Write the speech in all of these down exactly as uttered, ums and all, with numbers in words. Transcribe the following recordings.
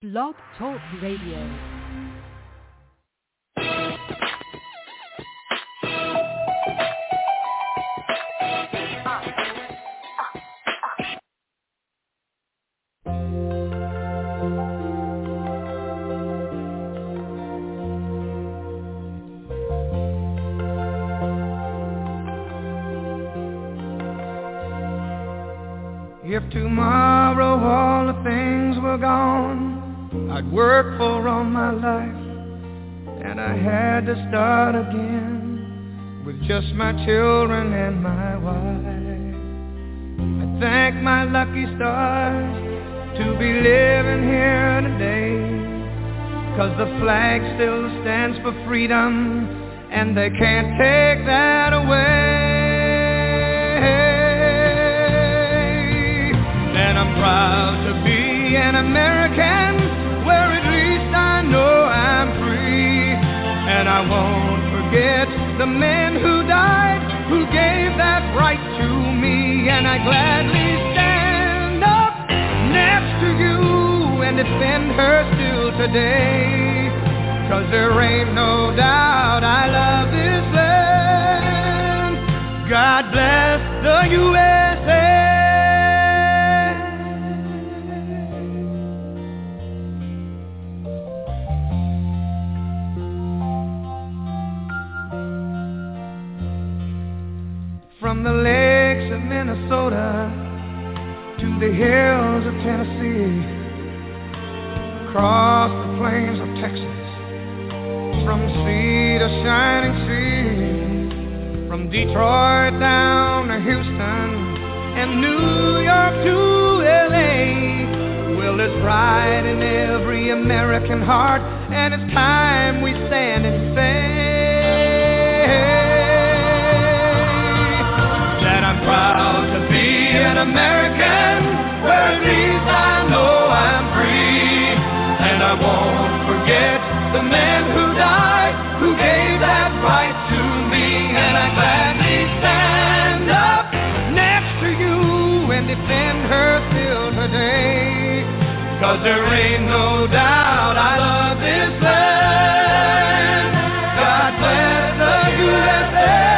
Blog Talk Radio. If tomorrow all the things were gone I'd worked for all my life, and I had to start again with just my children and my wife. I thank my lucky stars to be living here today, 'cause the flag still stands for freedom, and they can't take that away. And I'm proud to be an American, where at least I know I'm free. And I won't forget the men who died, who gave that right to me. And I gladly stand up next to you and defend her still today, 'cause there ain't no doubt I love this land. God bless the U S A. From the lakes of Minnesota to the hills of Tennessee, across the plains of Texas, from sea to shining sea, from Detroit down to Houston and New York to L A. Well, there's pride in every American heart, and it's time we stand and say that I'm proud to be an American, where at least I know I'm free. And I won't forget the men who died, who gave that right to me. And I gladly stand up next to you and defend her still today, 'cause there ain't no doubt I love this land. God bless the U S A.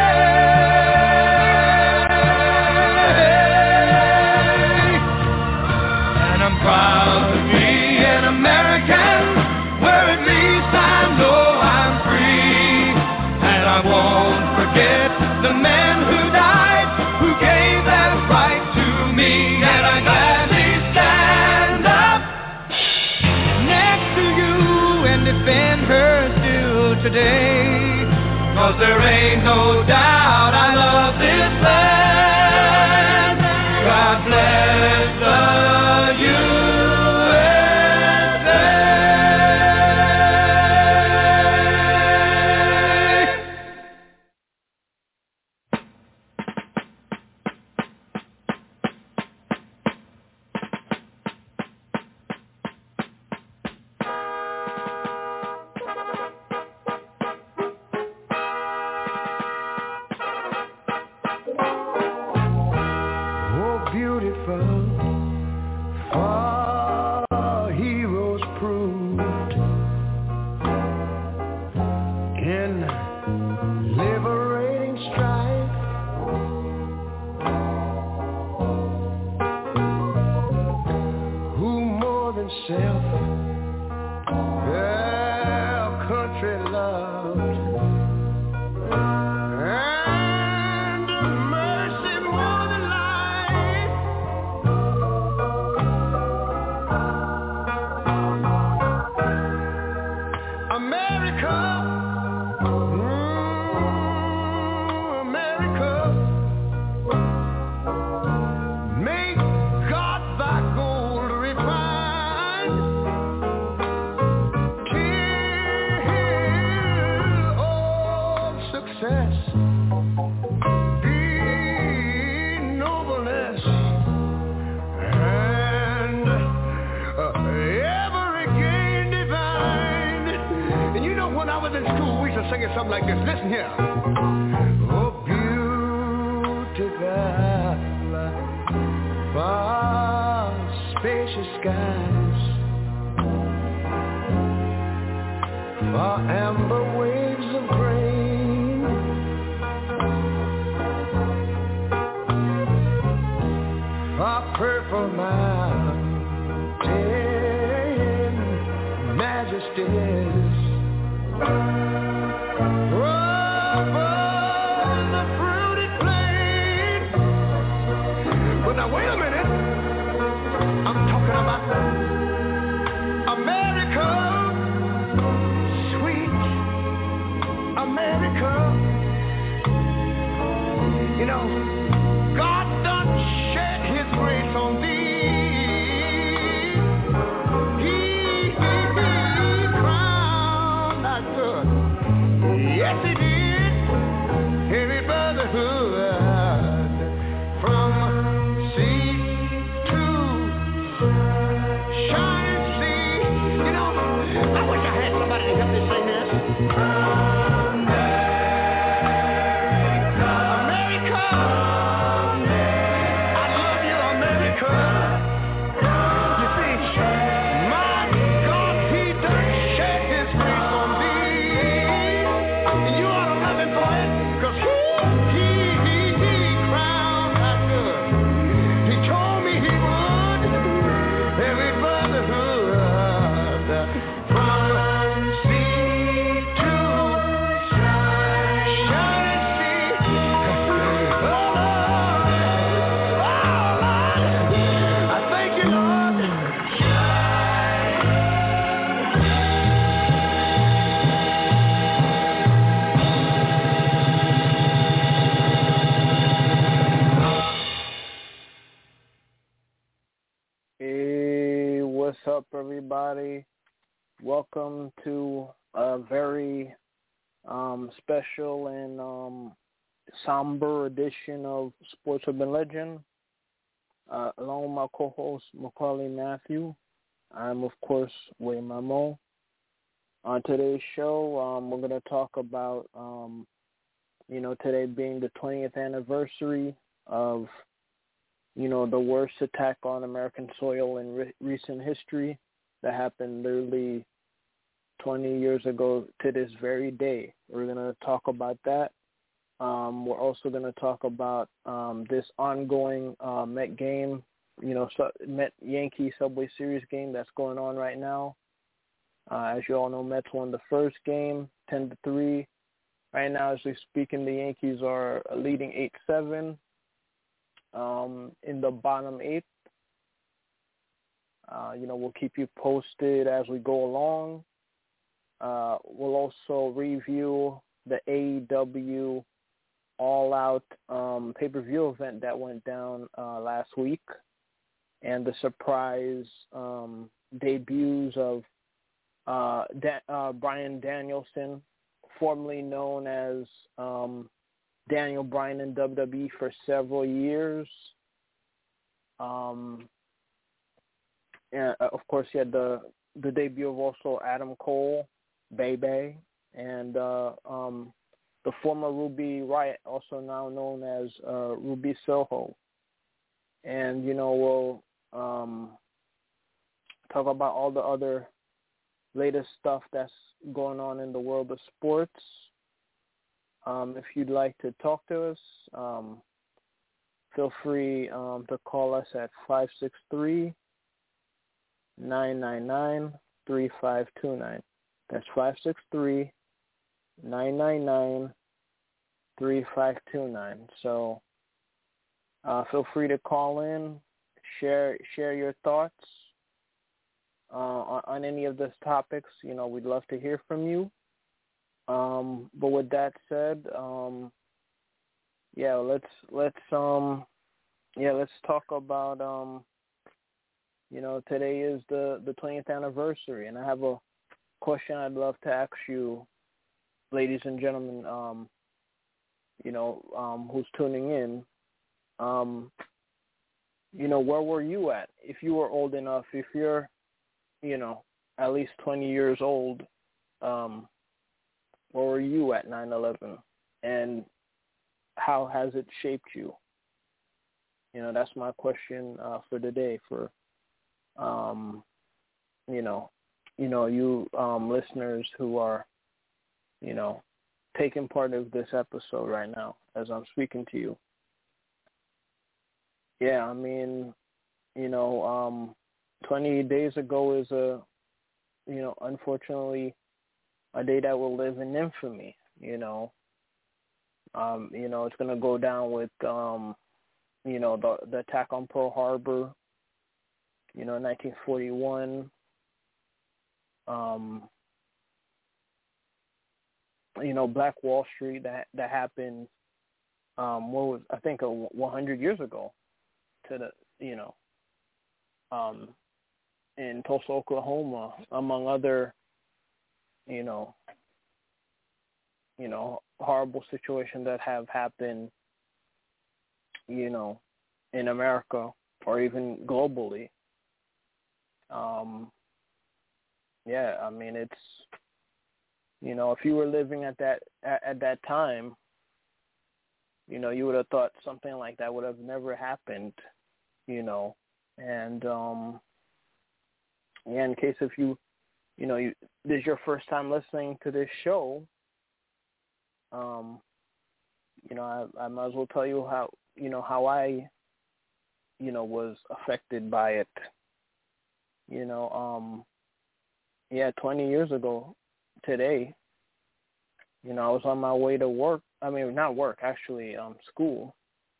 Proud to be an American, where at least I know I'm free. And I won't forget the men who died, who gave that right to me. And I gladly stand up next to you and defend her still today, 'cause there ain't no doubt I love this land. God bless the U S A. Oh, beautiful, far heroes proved in liberating strife. Who more than self their country loved, and mercy more than life. America, mm, America, make God thy gold refined, till all success be nobleness, and uh, every gain divine. And you know, when I was in school, we used to sing it something like this. Listen here. Oh, beautiful, far spacious skies, amber waves of grain. Far purple mountain majesties. Over the fruited plain. But now wait a minute. I'm talking about America. Sweet America. You know, God done shed his grace on thee. He, he, he crowned thy good. Yes, he did. Every brotherhood from sea to shining sea. You know, I wish I had somebody to help me sing this. Up, everybody? Welcome to a very um, special and um, somber edition of Sports Urban Legend. Uh, along with my co-host, Macaulay Matthew. I'm, of course, Way Mamo. On today's show, um, we're going to talk about, um, you know, today being the twentieth anniversary of you know, the worst attack on American soil in re- recent history that happened literally twenty years ago to this very day. We're going to talk about that. Um, we're also going to talk about um, this ongoing uh, Met game, you know, so, Met Yankee Subway Series game that's going on right now. Uh, as you all know, Mets won the first game, ten to three. Right now, as we're speaking, the Yankees are leading eight seven. Um, in the bottom eighth. Uh, you know, we'll keep you posted as we go along. Uh, we'll also review the A E W All Out um, pay-per-view event that went down uh, last week and the surprise um, debuts of uh, da- uh, Bryan Danielson, formerly known as um, Daniel Bryan in W W E for several years. Um, and of course, he had the, the debut of also Adam Cole, Bebe, and uh, um, the former Ruby Riott, also now known as uh, Ruby Soho. And, you know, we'll um, talk about all the other latest stuff that's going on in the world of sports. Um, if you'd like to talk to us, um, feel free um, to call us at five six three, nine nine nine, three five two nine. That's five six three, nine nine nine, three five two nine. So uh, feel free to call in, share share your thoughts uh, on, on any of these topics. You know, we'd love to hear from you. Um, but with that said, um, yeah, let's let's um, yeah, let's talk about um, you know, today is the, the twentieth anniversary, and I have a question I'd love to ask you, ladies and gentlemen, um, you know, um, who's tuning in. Um, you know, where were you at? If you were old enough, if you're, you know, at least twenty years old, um, where were you at nine eleven, and how has it shaped you? You know, that's my question uh, for today. For, um, you know, you know, you um, listeners who are you know, taking part of this episode right now as I'm speaking to you. Yeah, I mean, you know, um, twenty days ago is a, you know, unfortunately, a day that will live in infamy. You know, um, you know, it's gonna go down with, um, you know, the the attack on Pearl Harbor. You know, nineteen forty-one. Um, you know, Black Wall Street that that happened. Um, what was I think a one hundred years ago, to the you know, um, in Tulsa, Oklahoma, among other, you know, you know, horrible situations that have happened, you know, in America or even globally. Um, yeah, I mean, it's, you know, if you were living at that at, at that time, you know, you would have thought something like that would have never happened, you know, and um, yeah, in case if you, you know, you, this is your first time listening to this show, um, you know, I, I might as well tell you how, you know, how I, you know, was affected by it. You know, um, yeah, twenty years ago today, you know, I was on my way to work. I mean, not work, actually, um, school.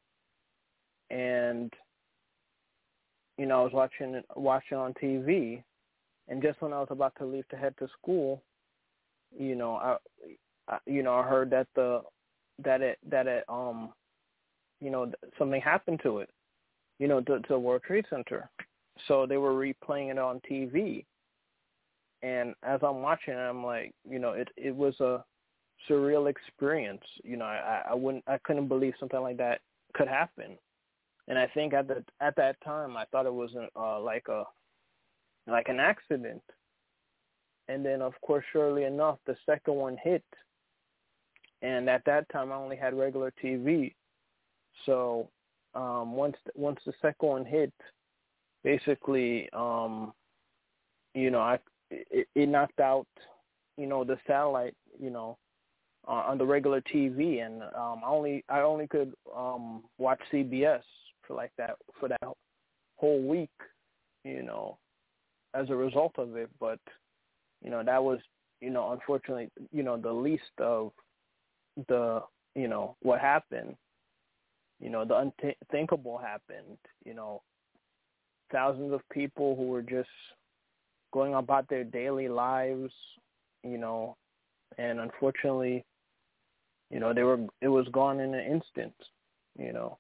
And, you know, I was watching watching on T V, and just when I was about to leave to head to school, you know, I, I you know, I heard that the that it that it um, you know, something happened to it, you know, to, to the World Trade Center. So they were replaying it on T V, and as I'm watching it, I'm like, you know, it it was a surreal experience. You know, I I wouldn't I couldn't believe something like that could happen. And I think at the at that time I thought it was an, uh, like a like an accident. And then of course, surely enough, the second one hit. And at that time I only had regular T V. So um, once once the second one hit, basically, um, you know, I it, it knocked out, you know, the satellite, you know, uh, on the regular T V, and um, I only I only could um, watch C B S for like that for that whole week, you know, as a result of it. But you know, that was, you know, unfortunately, you know, the least of the, you know, what happened. You know, the unthinkable happened. You know, thousands of people who were just going about their daily lives, you know, and unfortunately, you know, they were it was gone in an instant, you know.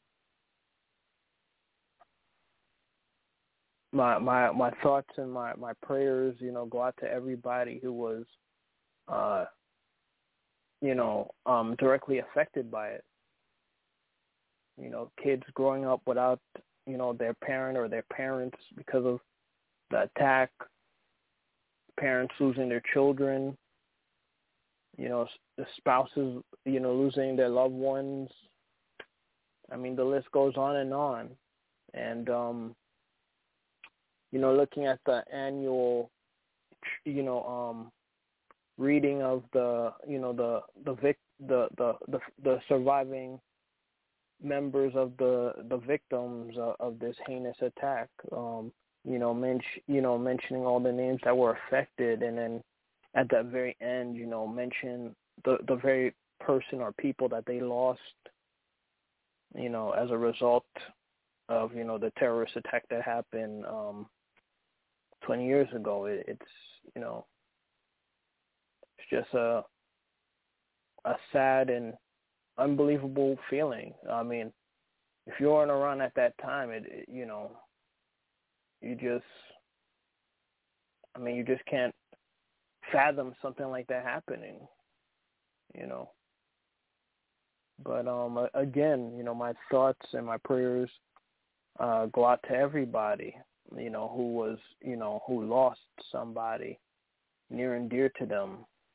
My my my thoughts and my, my prayers, you know, go out to everybody who was uh you know, um directly affected by it. You know, kids growing up without, you know, their parent or their parents because of the attack, parents losing their children, you know, the spouses, you know, losing their loved ones. I mean, the list goes on and on. And, um, you know, looking at the annual, you know, um, reading of the, you know, the the vic, the, the, the, the surviving members of the the victims uh, of this heinous attack, um, you know, men- you know, mentioning all the names that were affected, and then at that very end, you know, mention the the very person or people that they lost, you know, as a result of, you know, the terrorist attack that happened um, twenty years ago. It, it's, you know, it's just a a sad and unbelievable feeling. I mean, if you weren't around at that time, it, it you know, you just, I mean, you just can't fathom something like that happening, you know. But um, again, you know, my thoughts and my prayers uh, go out to everybody, you know, who was, you know, who lost somebody near and dear to them.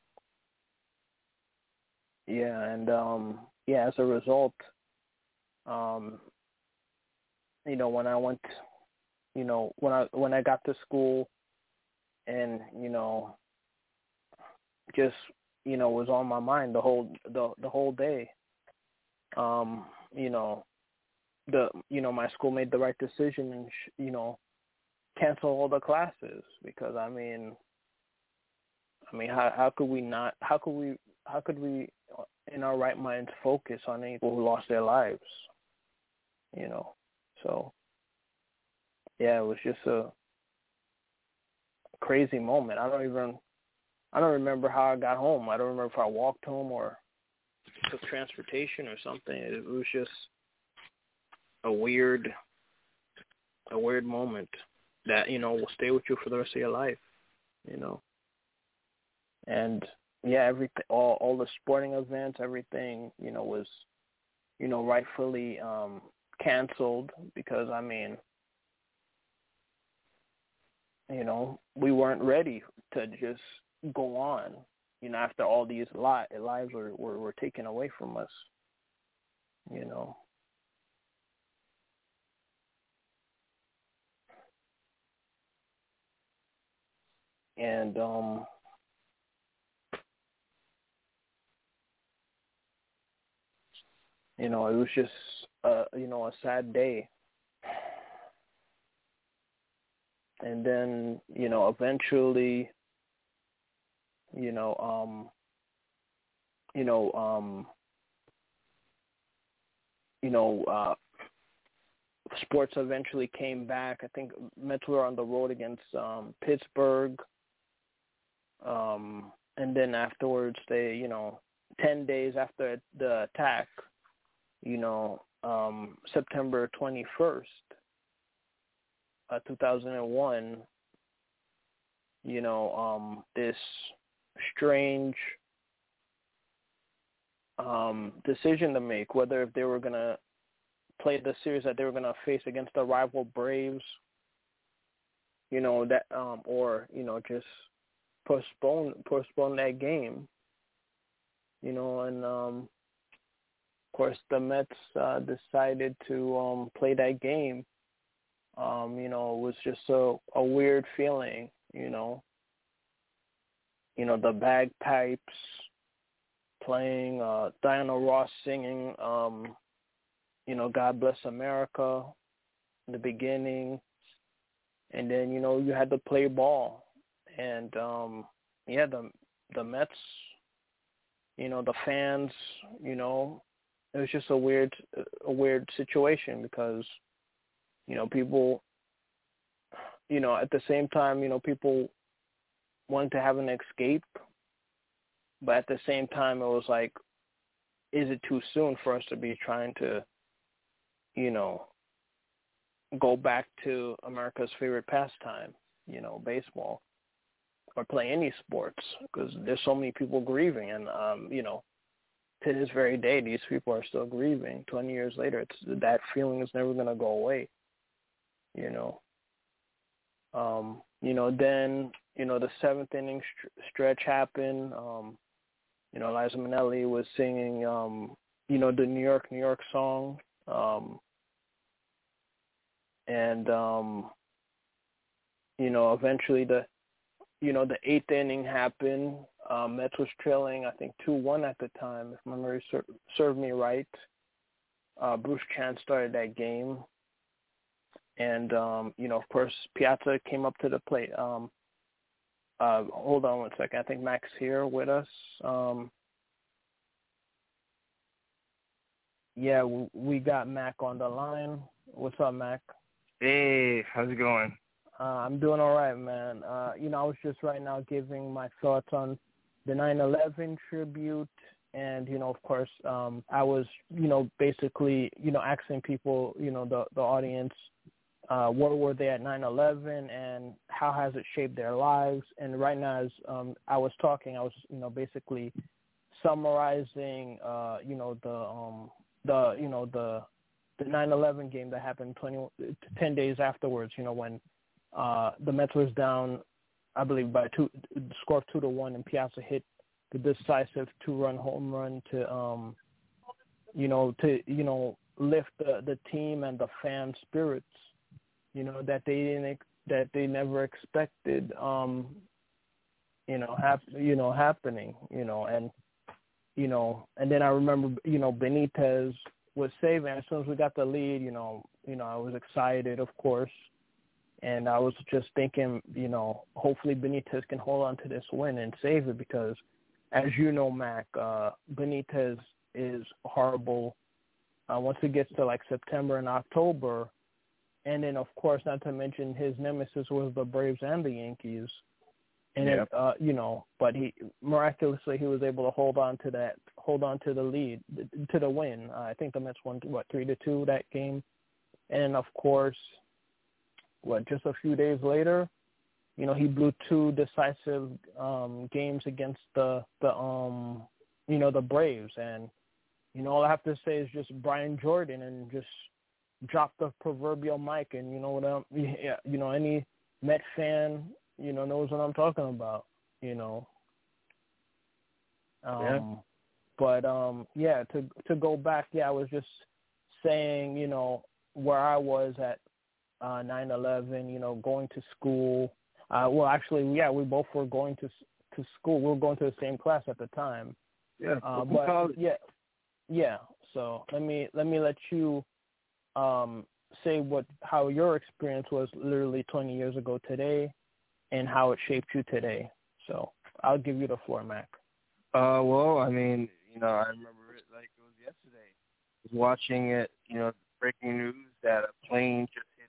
Yeah, and um, yeah, as a result, um, you know, when I went, you know, when I when I got to school, and you know, just you know, was on my mind the whole the the whole day. Um, you know, the you know my school made the right decision and sh- you know cancel all the classes because I mean, I mean how how could we not how could we how could we in our right minds focus on people who lost their lives, you know? So yeah, it was just a crazy moment. I don't even I don't remember how I got home. I don't remember if I walked home or took transportation or something. It was just a weird, a weird moment that, you know, will stay with you for the rest of your life, you know. And yeah, everything, all all the sporting events, everything, you know, was, you know, rightfully um, canceled because I mean, you know, we weren't ready to just go on, you know, after all these li- lives were, were, were taken away from us, you know. And, um, you know, it was just, uh, you know, a sad day. And then, you know, eventually, you know, um, you know, um, you know, uh, sports eventually came back. I think Mets were on the road against um, Pittsburgh. Um, and then afterwards, they, you know, ten days after the attack, you know, um, September twenty-first, uh, two thousand one, you know, um, this strange um, decision to make, whether if they were going to play the series that they were going to face against the rival Braves, you know, that, um, or, you know, just postpone, postpone that game, you know, and, um, of course, the Mets uh, decided to um, play that game. Um, you know, it was just a, a weird feeling, you know. You know, the bagpipes playing, uh, Diana Ross singing, um, you know, God Bless America in the beginning. And then, you know, you had to play ball. And, um, yeah, the the Mets, you know, the fans, you know, it was just a weird, a weird situation because, you know, people, you know, at the same time, you know, people wanted to have an escape, but at the same time, it was like, is it too soon for us to be trying to, you know, go back to America's favorite pastime, you know, baseball, or play any sports, because there's so many people grieving, and, um, you know, to this very day, these people are still grieving. twenty years later, it's that feeling is never going to go away, you know. Um, you know, then, you know, the seventh inning st- stretch happened. Um, you know, Liza Minnelli was singing, um, you know, the New York, New York song. Um, and, um, you know, eventually the, you know, the eighth inning happened. Um, Mets was trailing, I think, two one at the time, if my memory ser- served me right. Uh, Bruce Chan started that game. And, um, you know, of course, Piazza came up to the plate. Um, uh, hold on one second. I think Mac's here with us. Um, yeah, we, we got Mac on the line. What's up, Mac? Hey, how's it going? Uh, I'm doing all right, man. Uh, you know, I was just right now giving my thoughts on the nine eleven tribute. And, you know, of course, um, I was, you know, basically, you know, asking people, you know, the, the audience, uh, where were they at nine eleven and how has it shaped their lives? And right now, as um, I was talking, I was, you know, basically summarizing, uh, you know, the, um, the, you know, the, the nine eleven game that happened twenty, ten days afterwards, you know, when uh, the Mets was down, I believe, by two, score of two to one, and Piazza hit the decisive two-run home run to, um, you know, to, you know, lift the, the team and the fan spirits, you know, that they didn't, that they never expected, um, you know, hap- you know, happening, you know, and, you know, and then I remember, you know, Benitez was saving. As soon as we got the lead, you know, you know, I was excited, of course. And I was just thinking, you know, hopefully Benitez can hold on to this win and save it because, as you know, Mac, uh, Benitez is horrible uh, once it gets to, like, September and October. And then, of course, not to mention his nemesis was the Braves and the Yankees. And, Yep. it, uh, you know, but he miraculously he was able to hold on to that, hold on to the lead, to the win. Uh, I think the Mets won, what, three to two that game. And, of course, what, just a few days later, you know, he blew two decisive um, games against the, the um, you know, the Braves. And, you know, all I have to say is just Brian Jordan and just drop the proverbial mic. And, you know, what I'm, yeah, you know, any Met fan, you know, knows what I'm talking about, you know. Um, yeah. But, um, yeah, to to go back, yeah, I was just saying, you know, where I was at uh, nine eleven, you know, going to school. Uh, well, actually, yeah, we both were going to to school. We were going to the same class at the time. Yeah. Uh, but, college. yeah, yeah. So let me let me let you um, say what how your experience was literally twenty years ago today, and how it shaped you today. So I'll give you the floor, Mac. Uh, well, I mean, you know, I remember it like it was yesterday. I was watching it, you know, breaking news that a plane just hit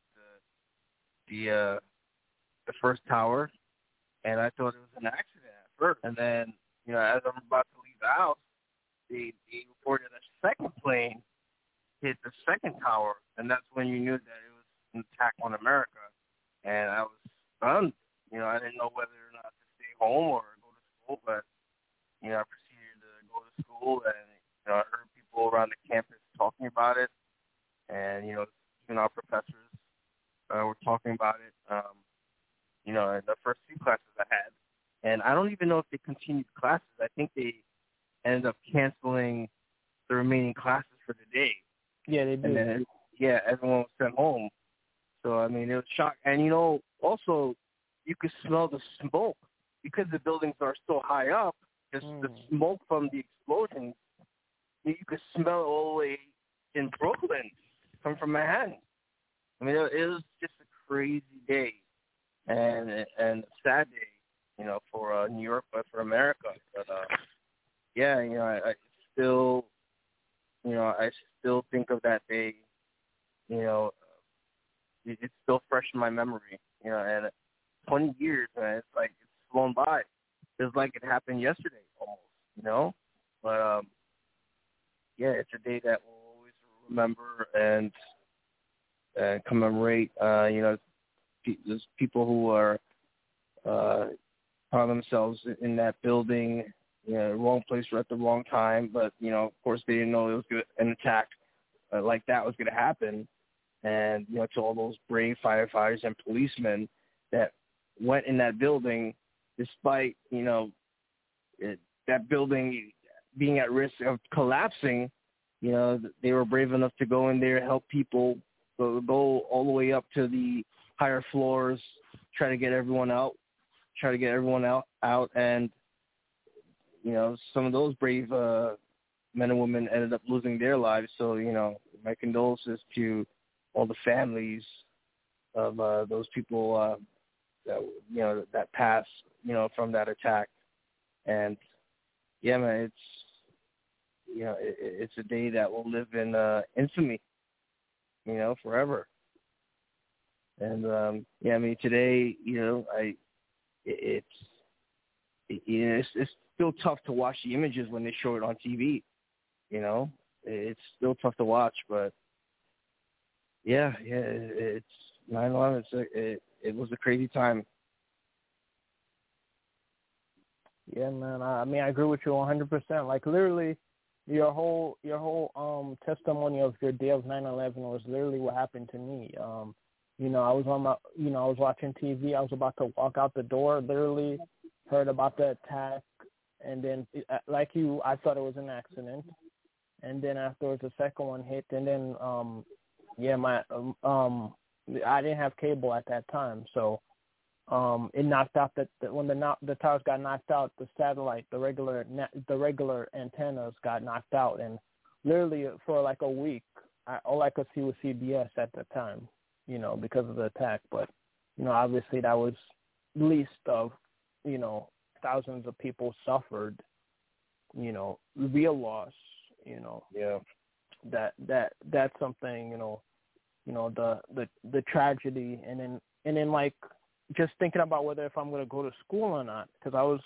the the uh, the first tower, and I thought it was an accident at first. And then, you know, as I'm about to leave the house, they, they reported a second plane hit the second tower, and that's when you knew that it was an attack on America. And I was stunned. You know, I didn't know whether or not to stay home or go to school, but, you know, I proceeded to go to school, and, you know, I heard people around the campus talking about it, and, you know, even our professors uh, were talking about it, um, you know, in the first few classes I had. And I don't even know if they continued classes. I think they ended up canceling the remaining classes for the day. Yeah, they did. And then, yeah, everyone was sent home. So, I mean, it was shocking. And, you know, also, you could smell the smoke because the buildings are so high up. Just mm. the smoke from the explosions, you could smell it all the way in Brooklyn, coming from Manhattan. I mean, it, it was just a crazy day and and a sad day, you know, for uh, New York, but for America. But uh, yeah, you know, I, I still, you know, I still think of that day. You know, it, it's still fresh in my memory. You know, and twenty years, man, it's like it's flown by. It's like it happened yesterday, almost. You know, but um, yeah, it's a day that we'll always remember and and commemorate. Uh, you know, there's people who are uh, found themselves in that building, you know, wrong place or at the wrong time. But, you know, of course, they didn't know it was gonna, an attack uh, like that was going to happen. And, you know, to all those brave firefighters and policemen that went in that building, despite, you know, it, that building being at risk of collapsing, you know, they were brave enough to go in there, help people, go, go all the way up to the higher floors, try to get everyone out, try to get everyone out, out. And, you know, some of those brave uh, men and women ended up losing their lives. So, you know, my condolences to all the families of uh, those people uh, that, you know, that passed, you know, from that attack. And, yeah, man, it's, you know, it, it's a day that will live in uh, infamy, you know, forever. And, um, yeah, I mean, today, you know, I, it, it's, it, you know, it's, it's still tough to watch the images when they show it on T V, you know. It's still tough to watch, but, yeah, yeah, it's nine eleven. It's a, it, it was a crazy time. Yeah, man. I, I mean, I agree with you one hundred percent. Like, literally, your whole your whole um testimony of your day of nine eleven was literally what happened to me. Um, you know, I was on my, you know, I was watching T V. I was about to walk out the door. Literally, heard about the attack, and then, like you, I thought it was an accident. And then afterwards, the second one hit, and then, um, yeah, my um, I didn't have cable at that time, so um, it knocked out the, the when the no, the towers got knocked out, the satellite, the regular the regular antennas got knocked out, and literally for like a week, I, all I could see was C B S at the time, you know, because of the attack. But you know, obviously that was least of, you know, thousands of people suffered, you know, real loss, you know. Yeah. That that that's something, you know, you know the the the tragedy, and then and then like just thinking about whether if I'm going to go to school or not, because I was,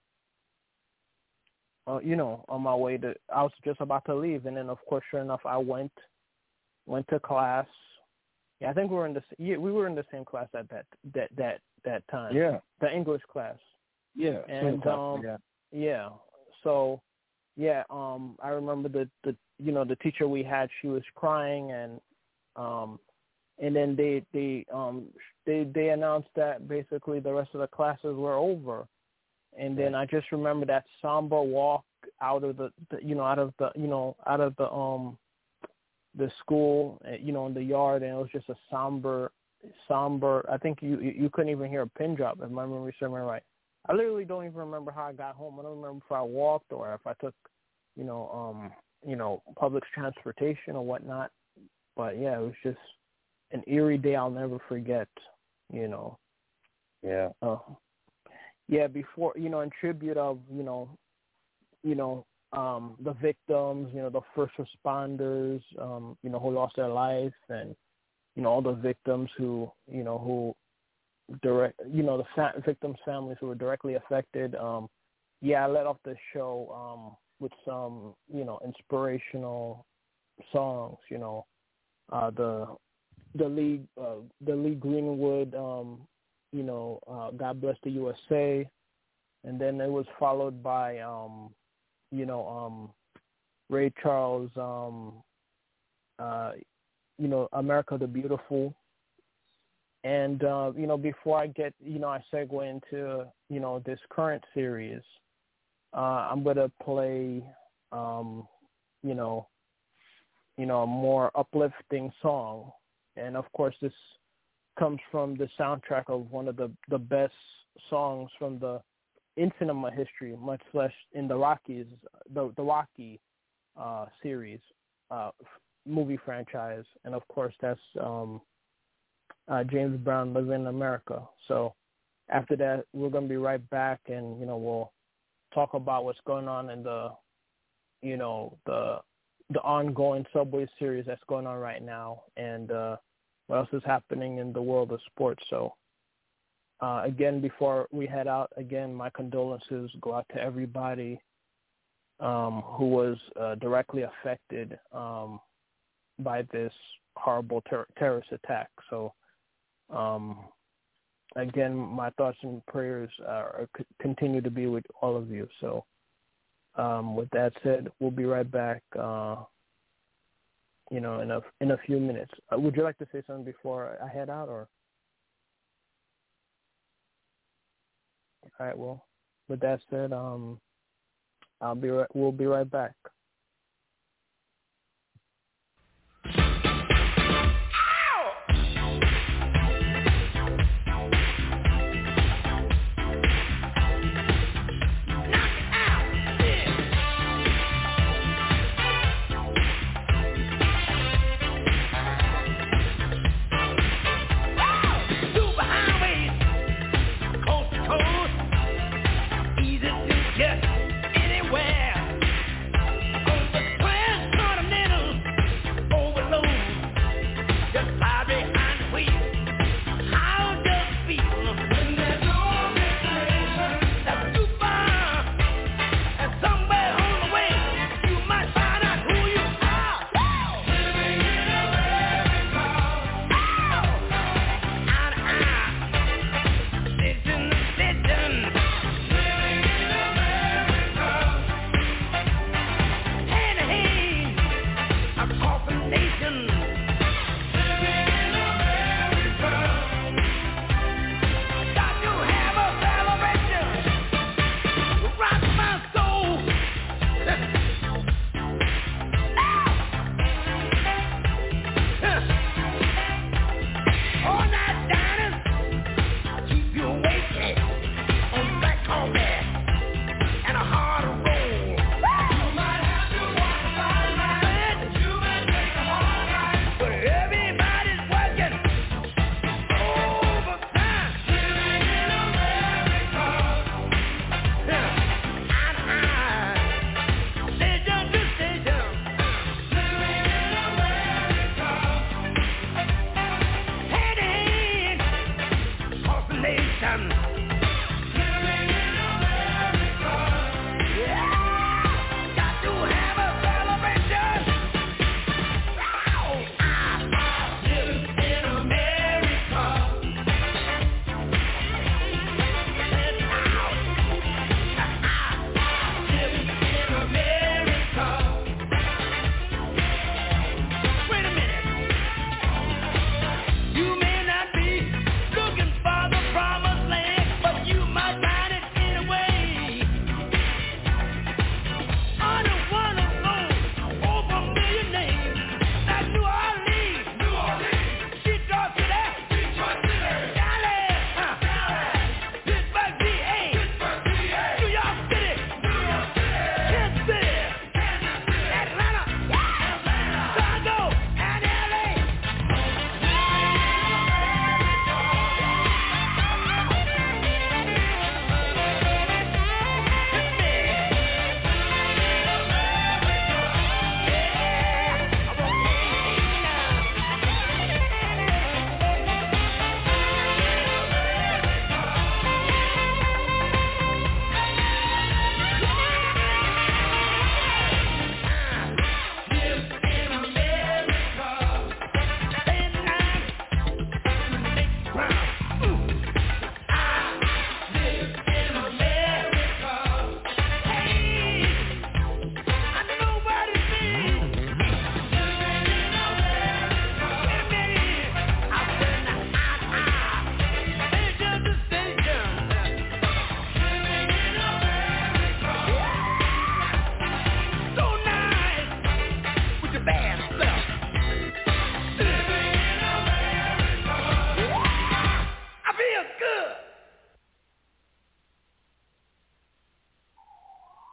uh, you know, on my way to, I was just about to leave, and then of course, sure enough, I went went to class. Yeah, I think we were in the yeah, we were in the same class at that that that that time. Yeah, the English class. Yeah, and class, um, yeah. yeah, so yeah, um, I remember the the you know the teacher we had, she was crying, and um. And then they they um they they announced that basically the rest of the classes were over, and then I just remember that somber walk out of the, the you know out of the you know out of the um the school, you know, in the yard, and it was just a somber somber. I think you you couldn't even hear a pin drop if my memory serves me right. I literally don't even remember how I got home. I don't remember if I walked or if I took you know um you know public transportation or whatnot. But yeah, it was just an eerie day I'll never forget, you know. Yeah. Uh, yeah, before, you know, in tribute of, you know, you know, um, the victims, you know, the first responders, um, you know, who lost their life, and, you know, all the victims who, you know, who direct, you know, the fa- victims' families who were directly affected. Um, yeah, I let off the show um, with some, you know, inspirational songs, you know, uh, the, The Lee, uh, the Lee Greenwood, um, you know, uh, God Bless the U S A, and then it was followed by, um, you know, um, Ray Charles, um, uh, you know, America the Beautiful, and uh, you know, before I get, you know, I segue into, you know, this current series, uh, I'm gonna play, um, you know, you know, a more uplifting song. And, of course, this comes from the soundtrack of one of the, the best songs from the in cinema history, much less in the Rockies, the, the Rocky uh, series, uh, movie franchise. And, of course, that's um, uh, James Brown, Living in America. So after that, we're going to be right back, and, you know, we'll talk about what's going on in the, you know, the the ongoing Subway series that's going on right now, and uh, what else is happening in the world of sports. So, uh, again, before we head out, again, my condolences go out to everybody um, who was uh, directly affected um, by this horrible ter- terrorist attack. So, um, again, my thoughts and prayers are, continue to be with all of you. So, Um, with that said, we'll be right back, uh, you know, in a, in a few minutes. Uh, would you like to say something before I head out, or? All right, well, with that said, um, I'll be right, we'll be right back. Easy to get anywhere.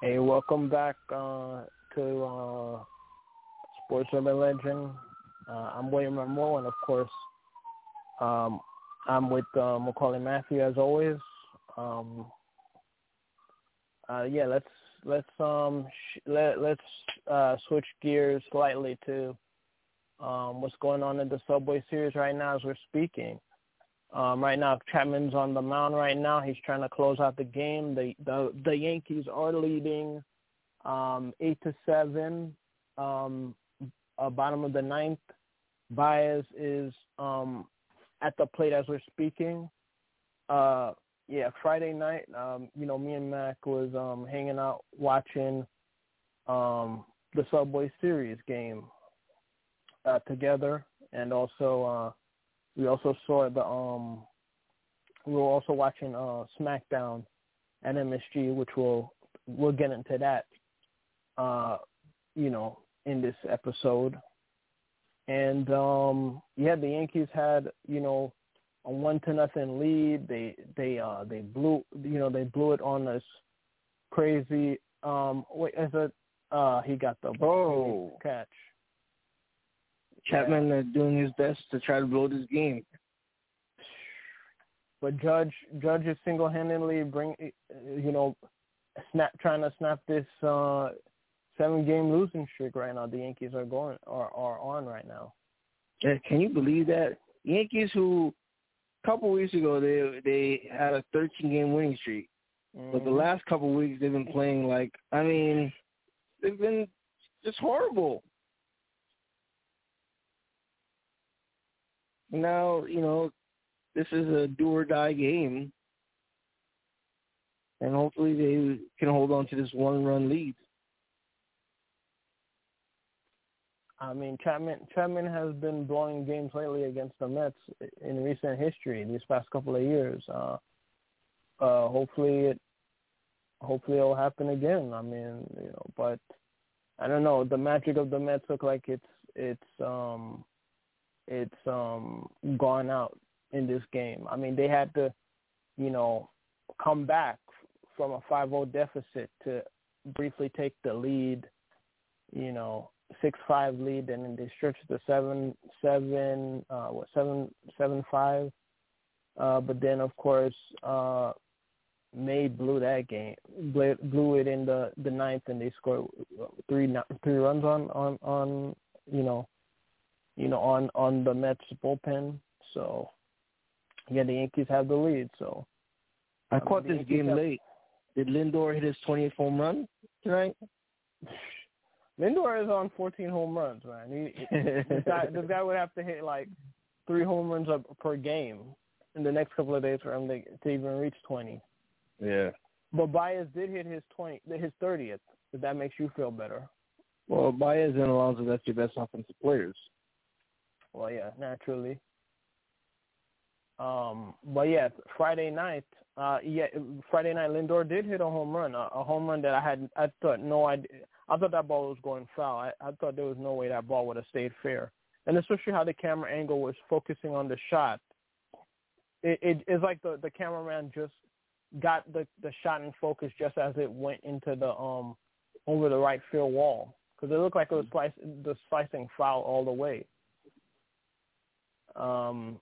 Hey, welcome back uh, to uh, Sports Urban Legend. Uh, I'm William Rameau, and of course, um, I'm with uh, Macaulay Matthew as always. Um, uh, yeah, let's let's um sh- let let's uh, switch gears slightly to um, what's going on in the Subway Series right now as we're speaking. Um, right now, Chapman's on the mound right now. He's trying to close out the game. The the, the Yankees are leading um, eight to seven. Um, uh, bottom of the ninth. Baez is um, at the plate as we're speaking. Uh, yeah, Friday night. Um, you know, me and Mac was um, hanging out watching um, the Subway Series game uh, together, and also. Uh, We also saw the um. We were also watching uh SmackDown at M S G, which we'll we'll get into that. Uh, you know, in this episode, and um, yeah, the Yankees had you know a one to nothing lead. They they uh they blew you know they blew it on this crazy um. Wait, is it? Uh, he got the oh catch. Chapman yeah. uh, doing his best to try to blow this game. But Judge Judge is single-handedly bring you know snap trying to snap this uh, seven-game losing streak right now. The Yankees are going are, are on right now. Yeah, can you believe that? Yankees, who a couple weeks ago they they had a thirteen-game winning streak, mm-hmm. but the last couple of weeks they've been playing like I mean they've been just horrible. Now, you know, this is a do-or-die game, and hopefully they can hold on to this one-run lead. I mean, Chapman Chapman has been blowing games lately against the Mets in recent history these past couple of years. Uh, uh, hopefully it hopefully it'll happen again. I mean, you know, but I don't know. The magic of the Mets look like it's it's um. it's um, gone out in this game. I mean, they had to, you know, come back from a five oh deficit to briefly take the lead, you know, six five lead, and then they stretched the seven seven uh, what seven seven five. Uh, but then, of course, uh, May blew that game, blew, blew it in the, the ninth, and they scored three three runs on on on you know. you know, on, on the Mets bullpen. So, yeah, the Yankees have the lead. So, I um, caught this Yankees game have... late. Did Lindor hit his twentieth home run tonight? Lindor is on fourteen home runs, man. He, this, guy, this guy would have to hit, like, three home runs per game in the next couple of days for him to, to even reach twenty. Yeah. But Baez did hit his twenty, his thirtieth, if that makes you feel better. Well, Baez and Alonso, that's your best offensive players. Well, yeah, naturally. Um, but yeah, Friday night, uh, yeah, Friday night, Lindor did hit a home run, a, a home run that I had, I thought no idea, I thought that ball was going foul. I, I thought there was no way that ball would have stayed fair, and especially how the camera angle was focusing on the shot. It, it it's like the the cameraman just got the the shot in focus just as it went into the um over the right field wall, because it looked like it was slice, the slicing foul all the way. Um,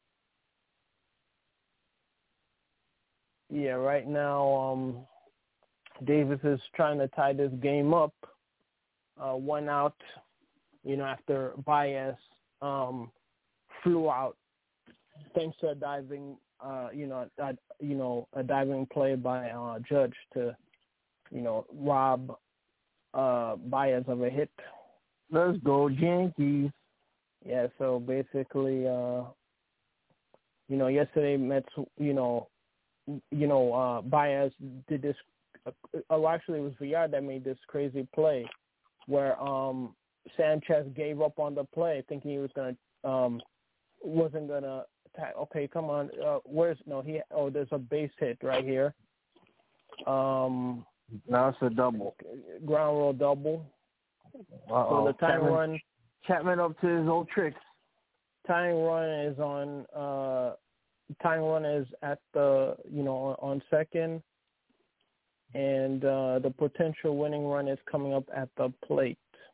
yeah, right now, um, Davis is trying to tie this game up. Uh, one out, you know, after Baez um, flew out thanks to a diving, uh, you know, a, you know, a diving play by uh, Judge to, you know, rob uh, Baez of a hit. Let's go Yankees. Yeah, so basically, uh, you know, yesterday Mets, you know, you know, uh, Baez did this. Uh, oh, actually, it was Villar that made this crazy play where um, Sanchez gave up on the play, thinking he was gonna, um, wasn't gonna attack. Okay, come on, uh, where's no? He oh, there's a base hit right here. Um, now it's a double, ground roll double. Uh-oh. So the tying Chapman, run. Chapman up to his old tricks. Tying run is on. Uh, tying run is at the you know on, on second. and uh, the potential winning run is coming up at the plate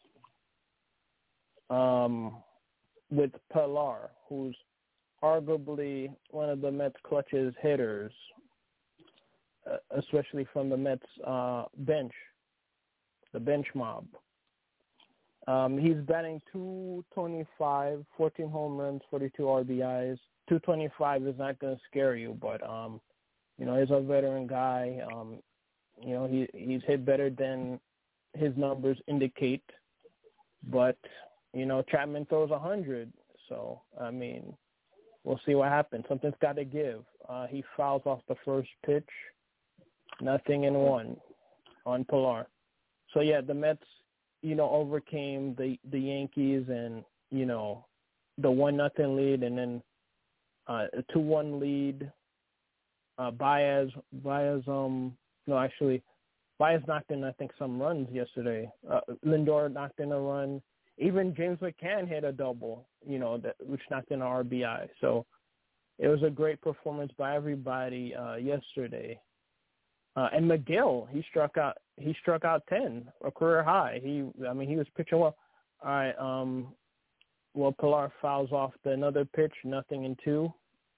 um, with Pilar, who's arguably one of the Mets' clutchest hitters, uh, especially from the Mets uh, bench, the bench mob. Um, he's batting two twenty-five, fourteen home runs, forty-two R B Is. two twenty-five is not going to scare you, but, um, you know, he's a veteran guy. Um, you know, he he's hit better than his numbers indicate. But, you know, Chapman throws one hundred. So, I mean, we'll see what happens. Something's got to give. Uh, he fouls off the first pitch. Nothing in one on Pilar. So, yeah, the Mets, you know, overcame the, the Yankees and, you know, the one nothing lead and then uh, a two one lead. Uh, Baez, Baez, um, no, actually, Baez knocked in, I think, some runs yesterday. Uh, Lindor knocked in a run. Even James McCann hit a double, you know, that which knocked in an R B I. So it was a great performance by everybody uh, yesterday. Uh, and McGill, he struck out. He struck out ten, a career high. He, I mean, he was pitching well. All right. Um, well, Pilar fouls off the another pitch, nothing in two.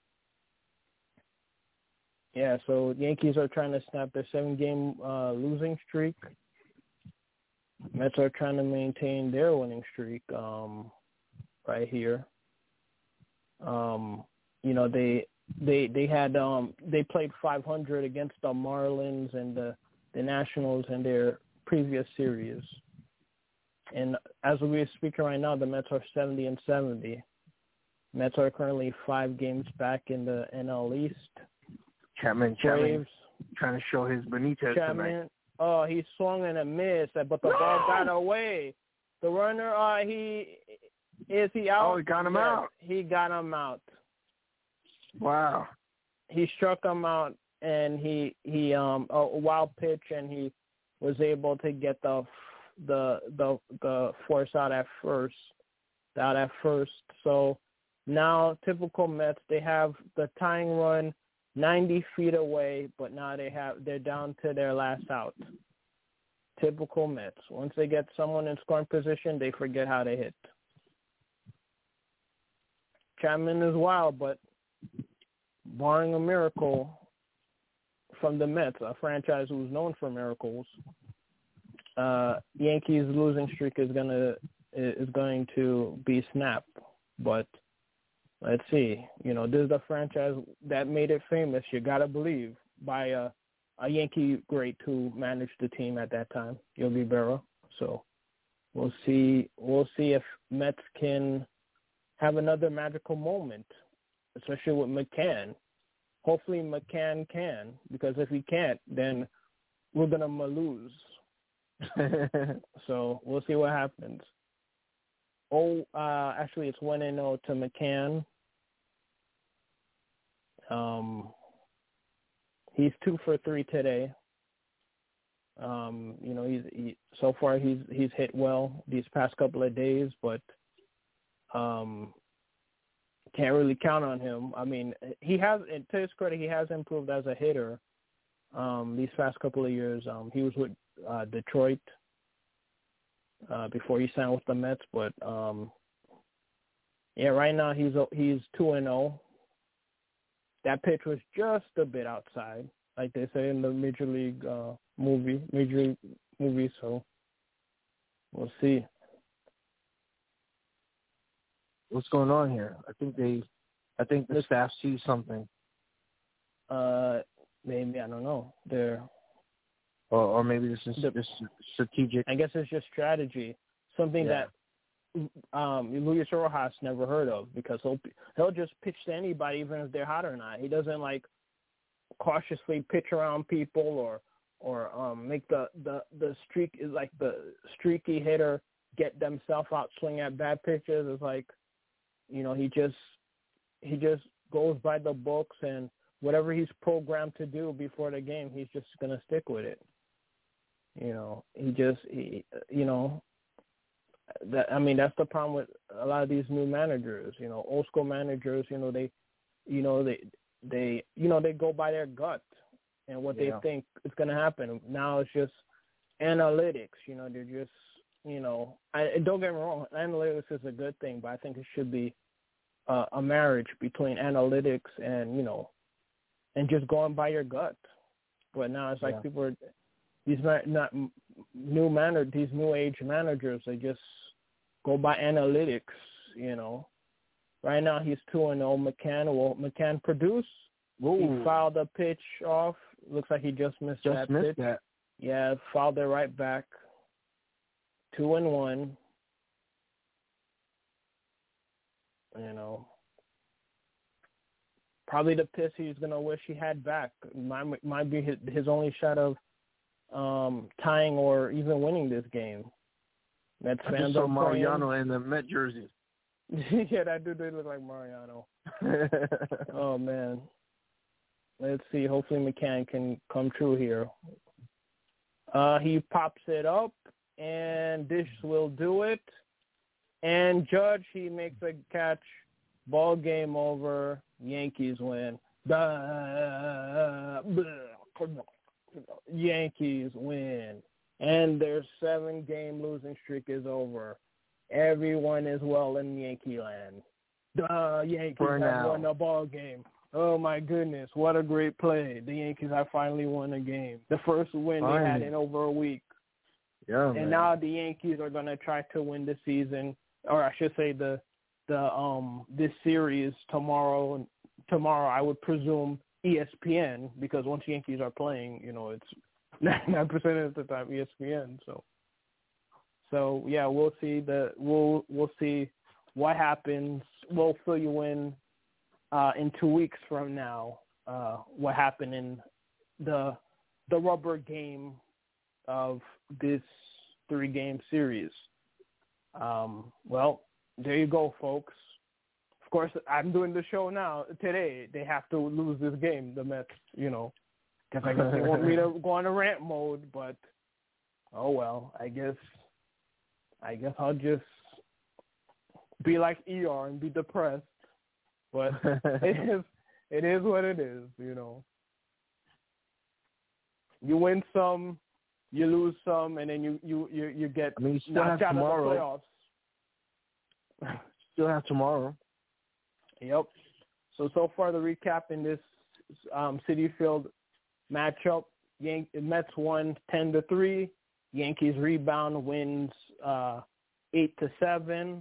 Yeah, so Yankees are trying to snap their seven-game uh, losing streak. Mets are trying to maintain their winning streak um, right here. Um, you know, they they they had um, they played five hundred against the Marlins and the, the Nationals in their previous series. And as we're speaking right now, the Mets are seventy and seventy. Mets are currently five games back in the N L East. Chapman, Chapman trying to show his Benitez Chapman, tonight. Oh, he swung and a miss, but the no! ball got away. The runner, uh, he is he out? Oh, he got him yes, out. He got him out. Wow. He struck him out, and he he um a wild pitch, and he was able to get the the the the force out at first, out at first. So now, typical Mets, they have the tying run ninety feet away, but now they have they're down to their last out. Typical Mets. Once they get someone in scoring position, they forget how to hit. Chapman is wild, but barring a miracle from the Mets, a franchise who's known for miracles, uh, Yankees losing streak is gonna is going to be snapped. But let's see. You know, this is the franchise that made it famous, you got to believe, by a, a Yankee great who managed the team at that time, Yogi Berra. So we'll see We'll see if Mets can have another magical moment, especially with McCann. Hopefully McCann can, because if he can't, then we're going to lose. So we'll see what happens. Oh, uh, actually, it's one and zero to McCann. Um, he's two for three today. Um, you know, he's he, so far he's he's hit well these past couple of days, but um, can't really count on him. I mean, he has, to his credit, he has improved as a hitter um, these past couple of years. Um, he was with uh, Detroit. Uh, before he signed with the Mets, but um, yeah, right now he's he's two and zero. That pitch was just a bit outside, like they say in the Major League uh, movie, Major League movie. So we'll see. What's going on here? I think they, I think the staff sees something. Uh, maybe I don't know. They're. Or, or maybe this is just strategic. I guess it's just strategy, something yeah. that um, Luis Rojas never heard of, because he'll he'll just pitch to anybody, even if they're hot or not. He doesn't like cautiously pitch around people or or um, make the, the the streak is like the streaky hitter get themselves out swing at bad pitches. It's like, you know, he just he just goes by the books, and whatever he's programmed to do before the game, he's just gonna stick with it. You know, he just, he, you know, that, I mean, that's the problem with a lot of these new managers. You know, old school managers, you know, they, you know, they, they, you know, they go by their gut. and what Yeah. they think is going to happen. Now it's just analytics. You know, they're just, you know, I, don't get me wrong, analytics is a good thing, but I think it should be uh, a marriage between analytics and, you know, and just going by your gut. But now it's like Yeah. people are, these not, not new manager, these new age managers, they just go by analytics, you know. Right now he's two and oh. McCann, well, McCann produced. Ooh. He fouled a pitch off. Looks like he just missed Just that missed pitch. that. Yeah, fouled it right back. Two and one. You know, probably the pitch he's gonna wish he had back. Might might be his, his only shot of um, tying or even winning this game. Mets I fans just saw are Mariano in the Met jersey. yeah, that dude did look like Mariano. Oh man. Let's see. Hopefully McCann can come true here. Uh, he pops it up, and Dish will do it. And Judge, he makes a catch. Ball game over. Yankees win. Yankees win. And their seven-game losing streak is over. Everyone is well in Yankee land. The Yankees For have now. won a ball game. Oh, my goodness. What a great play. The Yankees have finally won a game. The first win Finally. they had in over a week. Yeah, And man. now the Yankees are going to try to win the season, or I should say the the um this series tomorrow. And tomorrow, I would presume E S P N, because once Yankees are playing, you know, it's ninety-nine percent of the time E S P N. So, so yeah, we'll see the we'll we'll see what happens. We'll fill you in uh, in two weeks from now. Uh, what happened in the the rubber game of this three-game series. Um, well, there you go, folks. Of course, I'm doing the show now. Today, they have to lose this game, the Mets, you know, because I guess they want me to go on a rant mode, but oh well, I guess I guess I'll just be like E R and be depressed. But it is it is what it is, you know. You win some, you lose some, and then you you you, you get I mean, you still knocked have out tomorrow. of the playoffs. Still have tomorrow. Yep. So so far the recap in this um, Citi Field matchup: Yan- Mets won ten to three. Yankees rebound, wins uh, eight to seven.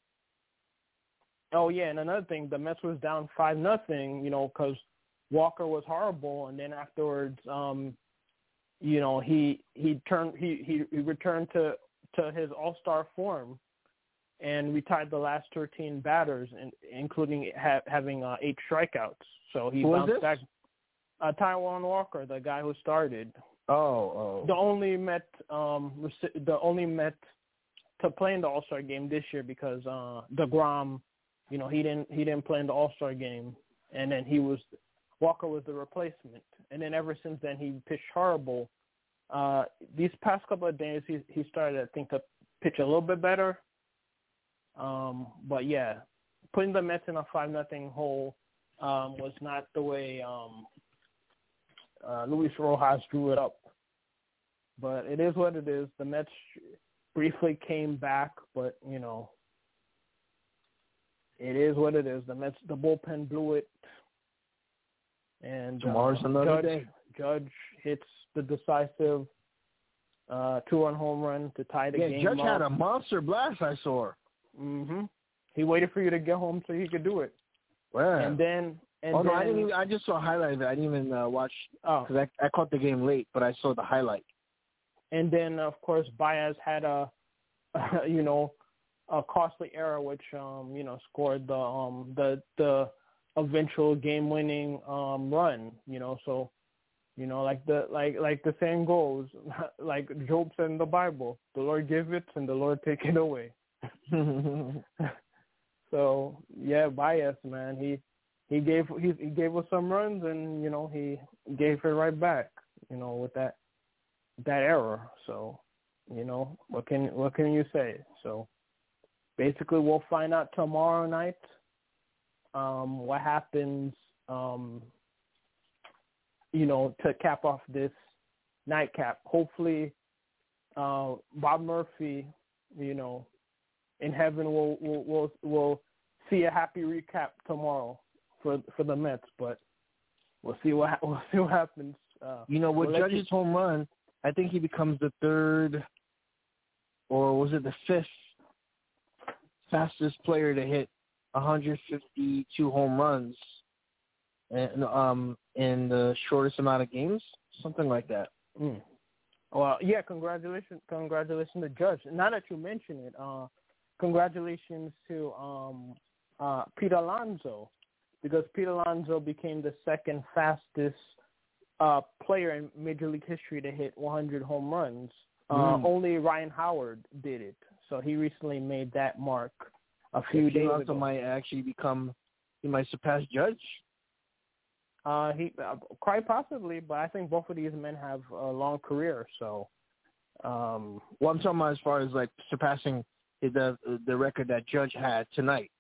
Oh yeah, and another thing, the Mets was down five nothing. You know, because Walker was horrible, and then afterwards, um, you know, he he turned he he, he returned to to his all-star form. And we tied the last thirteen batters, in, including ha- having uh, eight strikeouts. So he Who was bounced this? back. Uh, Taijuan Walker, the guy who started, Oh, oh. the only Met, um, rec- the only Met to play in the All Star game this year, because uh, DeGrom, you know, he didn't he didn't play in the All Star game, and then he was Walker was the replacement, and then ever since then he pitched horrible. Uh, these past couple of days he he started, I think, to pitch a little bit better. Um, but yeah, putting the Mets in a five nothing hole um, was not the way um, uh, Luis Rojas drew it up. But it is what it is. The Mets briefly came back, but you know, it is what it is. The Mets, the bullpen blew it, and Tomorrow's uh, another Judge, day. Judge hits the decisive uh, two-run home run to tie the Yeah, game Judge up. had a monster blast, I saw. Mm-hmm. He waited for you to get home so he could do it. Wow. And then, and oh, no, then, I didn't even, I just saw a highlight of it. I didn't even uh, watch, oh, because I, I caught the game late, but I saw the highlight. and then of course Baez had a, you know, a costly error which, um, you know, scored the, um, the, the eventual game-winning um, run. You know, so, you know, like the, like, like the saying goes, like Job said in the Bible, the Lord give it and the Lord take it away. So yeah, Baez, man, he he gave he, he gave us some runs, and you know he gave it right back, you know, with that that error. So you know what can what can you say? So basically, we'll find out tomorrow night um, what happens um, you know, to cap off this nightcap. Hopefully, uh, Bob Murphy, you know, in heaven will will will will see a happy recap tomorrow for for the Mets. But we'll see what we'll see what happens. Uh, you know, with we'll Judge's you... home run, I think he becomes the third, or was it the fifth fastest player to hit one hundred fifty-two home runs, and um, in the shortest amount of games, something like that. Mm. Well, yeah, congratulations, congratulations to Judge. Now that you mention it, uh, congratulations to um, uh, Pete Alonso, because Pete Alonso became the second fastest uh, player in Major League history to hit one hundred home runs. Uh, mm. Only Ryan Howard did it, so he recently made that mark a few Pete days Alonso ago. might actually become, he might surpass Judge. Uh, he uh, quite possibly, but I think both of these men have a long career. So, um, well, I'm talking about as far as like surpassing the the record that Judge had tonight.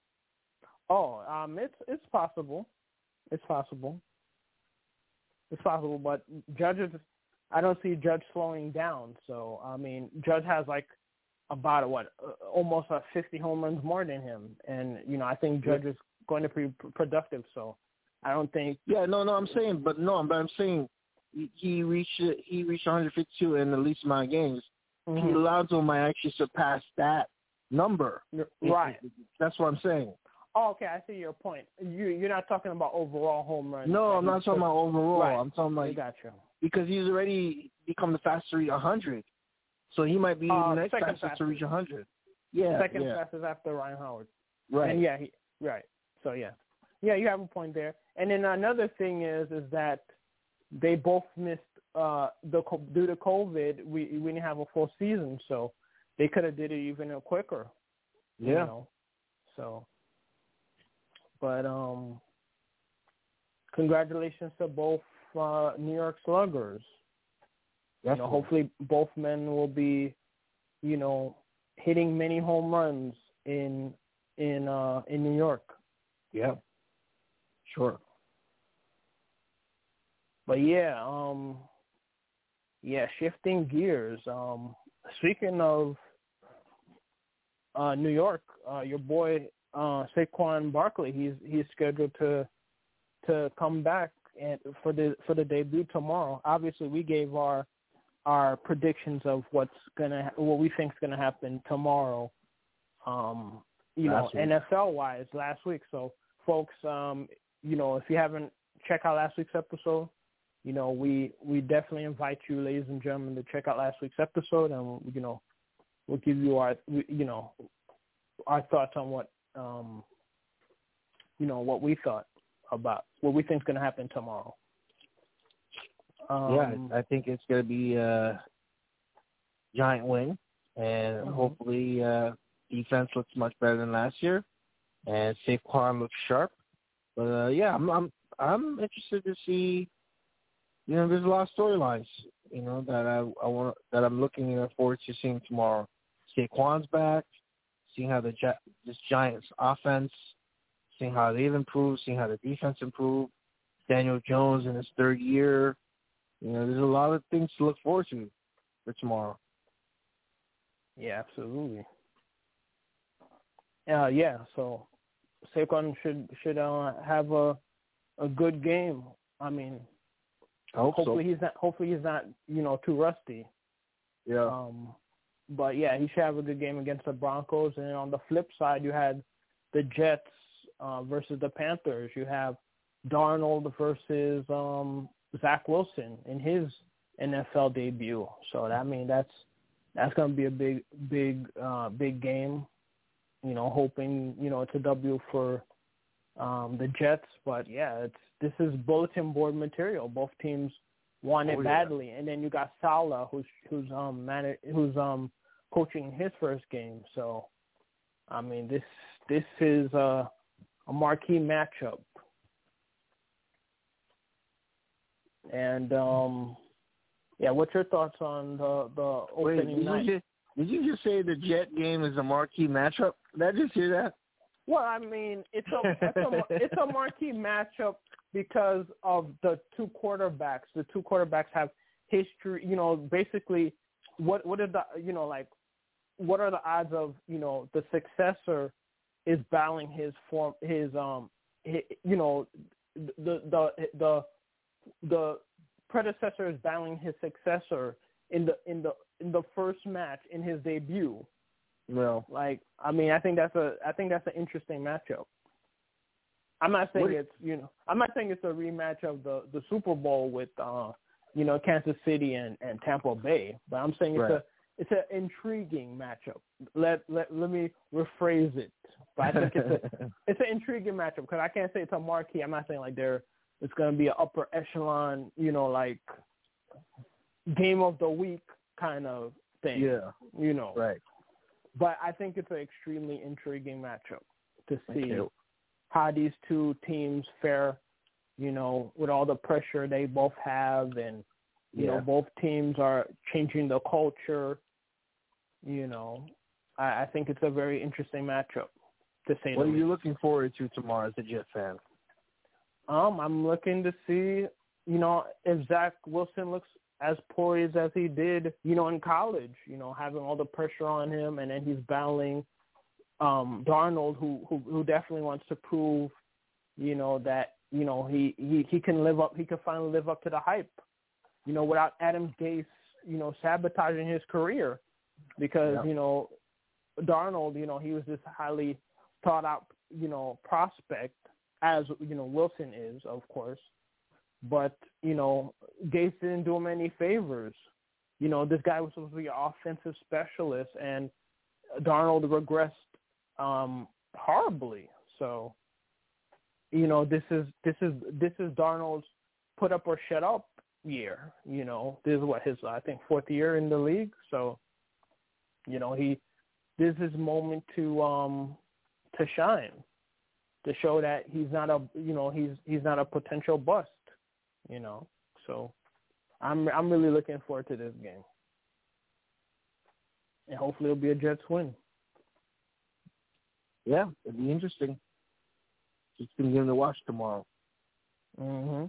Oh, um, it's it's possible, it's possible, it's possible. But Judge is, I don't see Judge slowing down. So, I mean, Judge has like about what uh, almost uh, fifty home runs more than him, and you know, I think Judge yeah. is going to be productive. So. I don't think. Yeah, no, no. I'm saying, but no, but I'm saying he, he reached he reached one hundred fifty-two in the least amount of games. Mm-hmm. Pete Alonso might actually surpass that number. Right. That's what I'm saying. Oh, okay. I see your point. You you're not talking about overall home runs. No, I'm not talking about overall. Right. I'm talking about. I got you. Because he's already become the fastest to reach one hundred, so he might be uh, the next fastest, fastest to reach one hundred. Yeah. Second yeah. fastest after Ryan Howard. Right. And yeah. He, right. So yeah. Yeah, you have a point there. And then another thing is, is that they both missed uh, the due to COVID. We we didn't have a full season, so they could have did it even quicker. Yeah. You know? So, but um, congratulations to both uh, New York Sluggers. You know, hopefully both men will be, you know, hitting many home runs in in uh, in New York. Yeah. Sure. But yeah, um, yeah, shifting gears. Um, speaking of uh, New York, uh, your boy uh, Saquon Barkley, he's he's scheduled to to come back and for the for the debut tomorrow. Obviously, we gave our our predictions of what's gonna what we think is gonna happen tomorrow. Um, you last know, week. N F L wise, last week. So, folks, um, you know, if you haven't checked out last week's episode, you know, we, we definitely invite you, ladies and gentlemen, to check out last week's episode, and, you know, we'll give you our, you know, our thoughts on what, um, you know, what we thought about, what we think is going to happen tomorrow. Um, yeah, I think it's going to be a giant win, and mm-hmm. hopefully uh, defense looks much better than last year, and Saquon looks sharp. But uh, yeah, I'm I'm I'm interested to see. You know, there's a lot of storylines. You know that I I want that I'm looking forward to seeing tomorrow. Saquon's back, seeing how the this Giants offense, seeing how they've improved, seeing how the defense improved. Daniel Jones in his third year. You know, there's a lot of things to look forward to for tomorrow. Yeah, absolutely. Uh, yeah, so Saquon should should uh, have a a good game. I mean, I hope hopefully so. he's not hopefully he's not you know too rusty. Yeah. Um, but yeah, he should have a good game against the Broncos. And then on the flip side, you had the Jets uh, versus the Panthers. You have Darnold versus um, Zach Wilson in his N F L debut. So that, I mean that's that's going to be a big big uh, big game. You know, hoping, you know, it's a W for um, the Jets. But, yeah, it's this is bulletin board material. Both teams want it oh, badly. Yeah. And then you got Saleh, who's who's um man, who's um coaching his first game. So, I mean, this this is a, a marquee matchup. And, um, yeah, what's your thoughts on the, the opening Wait, night? You just, did you just say the Jet game is a marquee matchup? Did I just hear that? Well, I mean, it's a it's a, it's a marquee matchup because of the two quarterbacks. The two quarterbacks have history. You know, basically, what what are the you know like what are the odds of you know the successor is battling his form his um his, you know the the the the predecessor is battling his successor in the in the in the first match in his debut. No. Like, I mean, I think that's a I think that's an interesting matchup. I'm not saying What? it's you know I'm not saying it's a rematch of the, the Super Bowl with uh you know Kansas City and, and Tampa Bay, but I'm saying it's Right. a it's an intriguing matchup. Let let let me rephrase it. But I think it's a it's an intriguing matchup because I can't say it's a marquee. I'm not saying like there it's going to be an upper echelon, you know, like game of the week kind of thing. Yeah. You know. Right. But I think it's an extremely intriguing matchup to see Okay. how these two teams fare, you know, with all the pressure they both have, and you Yeah. know, both teams are changing the culture. You know, I, I think it's a very interesting matchup, to say What the are you least. looking forward to tomorrow as a Jet fan? Um, I'm looking to see, you know, if Zach Wilson looks as poised as he did, you know, in college. You know, having all the pressure on him, and then he's battling um, Darnold, who, who who definitely wants to prove, you know, that you know he, he, he can live up, he can finally live up to the hype. You know, without Adam Gase, you know, sabotaging his career, because Yeah. you know, Darnold, you know, he was this highly thought out, you know, prospect, as you know Wilson is, of course. But, you know, Gase didn't do him any favors. You know, this guy was supposed to be an offensive specialist, and Darnold regressed um, horribly. So, you know, this is this is this is Darnold's put up or shut up year. You know, this is what his I think fourth year in the league. So, you know, he this is his moment to um to shine, to show that he's not a you know he's he's not a potential bust. You know, so I'm I'm really looking forward to this game, and hopefully it'll be a Jets win. Yeah, it'll be interesting. Just gonna get to watch tomorrow. Mhm.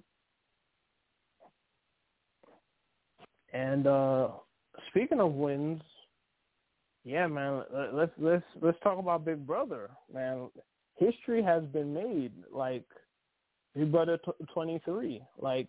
And uh, speaking of wins, yeah, man, let's let's let's talk about Big Brother, man. History has been made, like Big Brother twenty-three, like,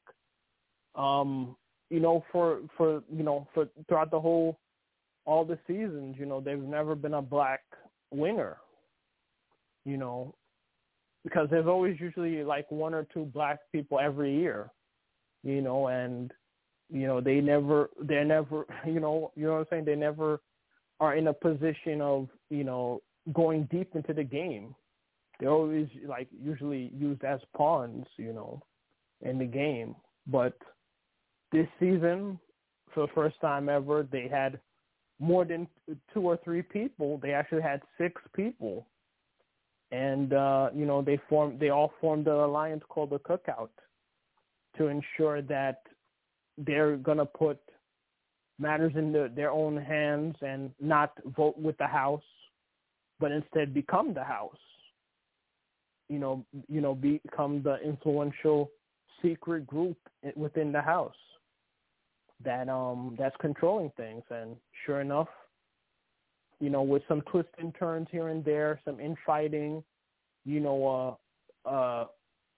um, you know, for for you know for throughout the whole all the seasons, you know, there's never been a black winner, you know, because there's always usually like one or two black people every year, you know, and you know they never they're never you know you know what I'm saying they never are in a position of you know going deep into the game. They're always like usually used as pawns, you know, in the game. But this season, for the first time ever, they had more than two or three people. They actually had six people, and uh, you know they formed. They all formed an alliance called the Cookout to ensure that they're gonna put matters in the, their own hands and not vote with the House, but instead become the House. You know, you know, become the influential secret group within the House that um that's controlling things. And sure enough, you know, with some twists and turns here and there, some infighting, you know, uh, uh,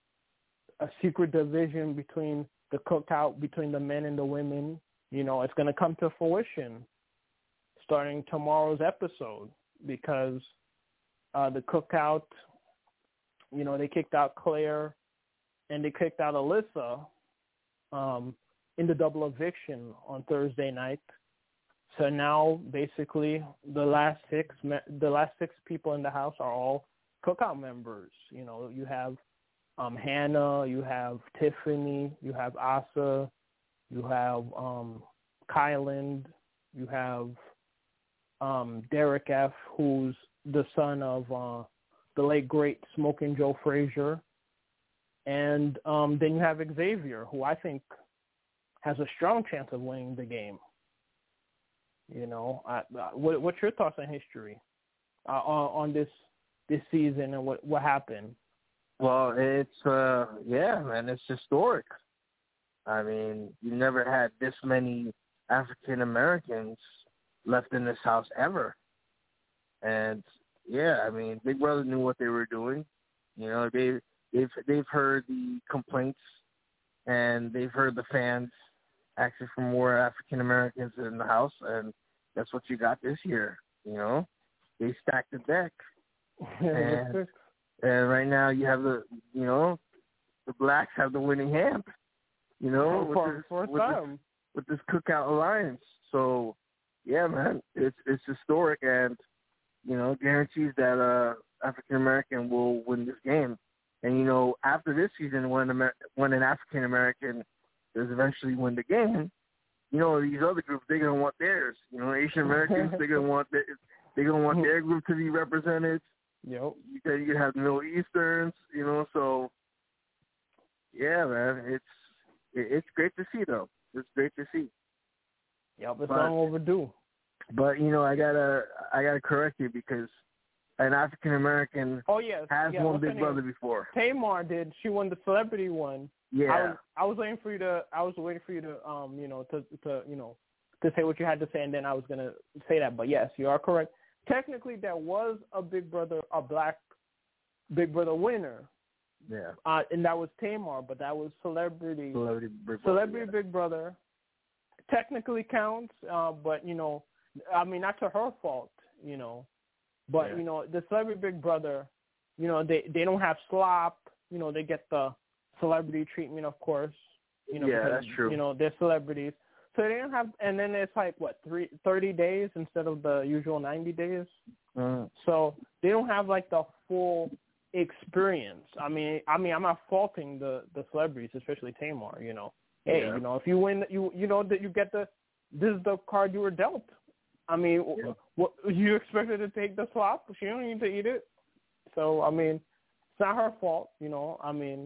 a secret division between the Cookout, between the men and the women, you know, it's going to come to fruition starting tomorrow's episode, because uh, the Cookout, you know, they kicked out Claire and they kicked out Alyssa um, in the double eviction on Thursday night. So now, basically, the last six the last six people in the house are all Cookout members. You know, you have um, Hannah, you have Tiffany, you have Asa, you have um, Kyland, you have um, Derek F., who's the son of uh, the late great Smoking Joe Frazier, and um, then you have Xavier, who I think has a strong chance of winning the game. You know, I, I, what, what's your thoughts on history, uh, on, on this this season and what, what happened? Well, it's uh, yeah, man, it's historic. I mean, you never had this many African Americans left in this house ever, and yeah, I mean, Big Brother knew what they were doing. You know, they they've they've heard the complaints, and they've heard the fans asking for more African Americans in the house, and that's what you got this year. You know, they stacked the deck, and, and right now you have the you know the blacks have the winning hand. You know, with for, this, for with, this, with this Cookout Alliance. So yeah, man, it's it's historic, and you know, guarantees that uh, African American will win this game. And you know, after this season, when Amer- when an African American does eventually win the game, you know, these other groups, they're gonna want theirs. You know, Asian Americans, they're gonna want their, they're gonna want their group to be represented. Yep. You can you have Middle Easterns, you know. So yeah, man, it's it, it's great to see though. It's great to see. Yep, it's but, long overdue. But you know, I gotta I gotta correct you because an African American oh, yes. has yeah, won Big Brother before. Tamar did. She won the celebrity one. Yeah. I was, I was waiting for you to. I was waiting for you to. Um, you know, to to you know, to say what you had to say, and then I was gonna say that. But yes, you are correct. Technically, there was a Big Brother, a black Big Brother winner. Yeah. Uh, and that was Tamar, but that was celebrity. Celebrity Big Brother. Celebrity yeah. Big Brother. Technically counts, uh, but you know, I mean, not to her fault, you know. But, yeah. you know, the Celebrity Big Brother, you know, they, they don't have slop. You know, they get the celebrity treatment, of course. You know, yeah, because, that's true. You know, they're celebrities. So they don't have – and then it's like, what, three, thirty days instead of the usual ninety days? Mm. So they don't have, like, the full experience. I mean, I mean, I'm not faulting the, the celebrities, especially Tamar, you know. Hey, yeah. you know, if you win, you you know that you get the – this is the card you were dealt. I mean, yeah. what you expected to take the slop? She don't need to eat it. So I mean, it's not her fault, you know. I mean,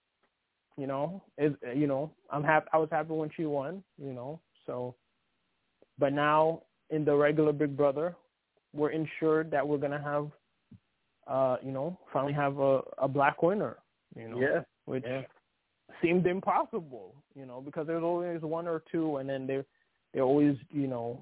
you know, it, you know, I'm happy. I was happy when she won, you know. So, but now in the regular Big Brother, we're ensured that we're gonna have, uh, you know, finally have a, a black winner, you know, yeah. which yeah. seemed impossible, you know, because there's always one or two, and then they they always, you know.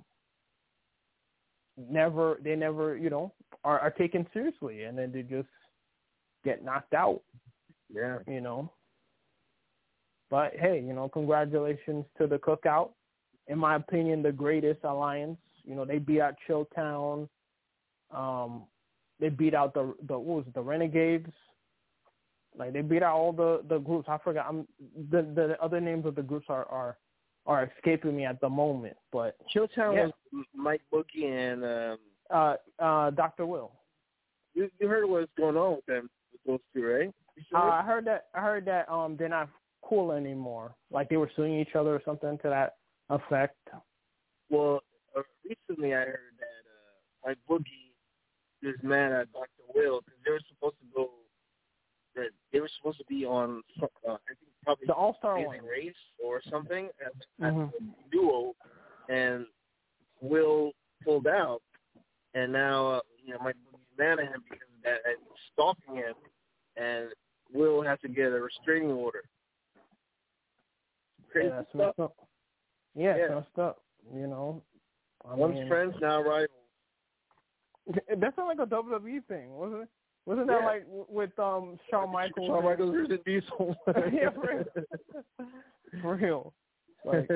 Never, they never, you know, are, are taken seriously, and then they just get knocked out. Yeah. You know. But hey, you know, congratulations to the Cookout. In my opinion, the greatest alliance. You know, they beat out Chilltown. Um, they beat out the the what was it, the Renegades. Like they beat out all the, the groups. I forgot. I'm the the other names of the groups are are. are escaping me at the moment, but Chilltown yeah. was Mike Boogie and um, uh, uh, Doctor Will. You you heard what's going on with them, with those two, right? Uh, I heard that. I heard that um, they're not cool anymore. Like they were suing each other or something to that effect. Well, uh, recently I heard that uh, Mike Boogie is mad at Doctor Will because they were supposed to go. That they were supposed to be on. Uh, I think probably the All Star Amazing one Race or something as, mm-hmm. as a duo, and Will pulled out, and now uh, you know Mike Boogie's mad at him because of that and he's stalking him, and Will has to get a restraining order. Crazy yeah, that's stuff. messed up. Yeah, yeah. it's messed up. You know, I Once mean, friends, now rivals. That sounded like a W W E thing, wasn't it? Wasn't that yeah. like with um Shawn Michaels? Shawn Michaels versus Diesel. Yeah, for real. For real. Like,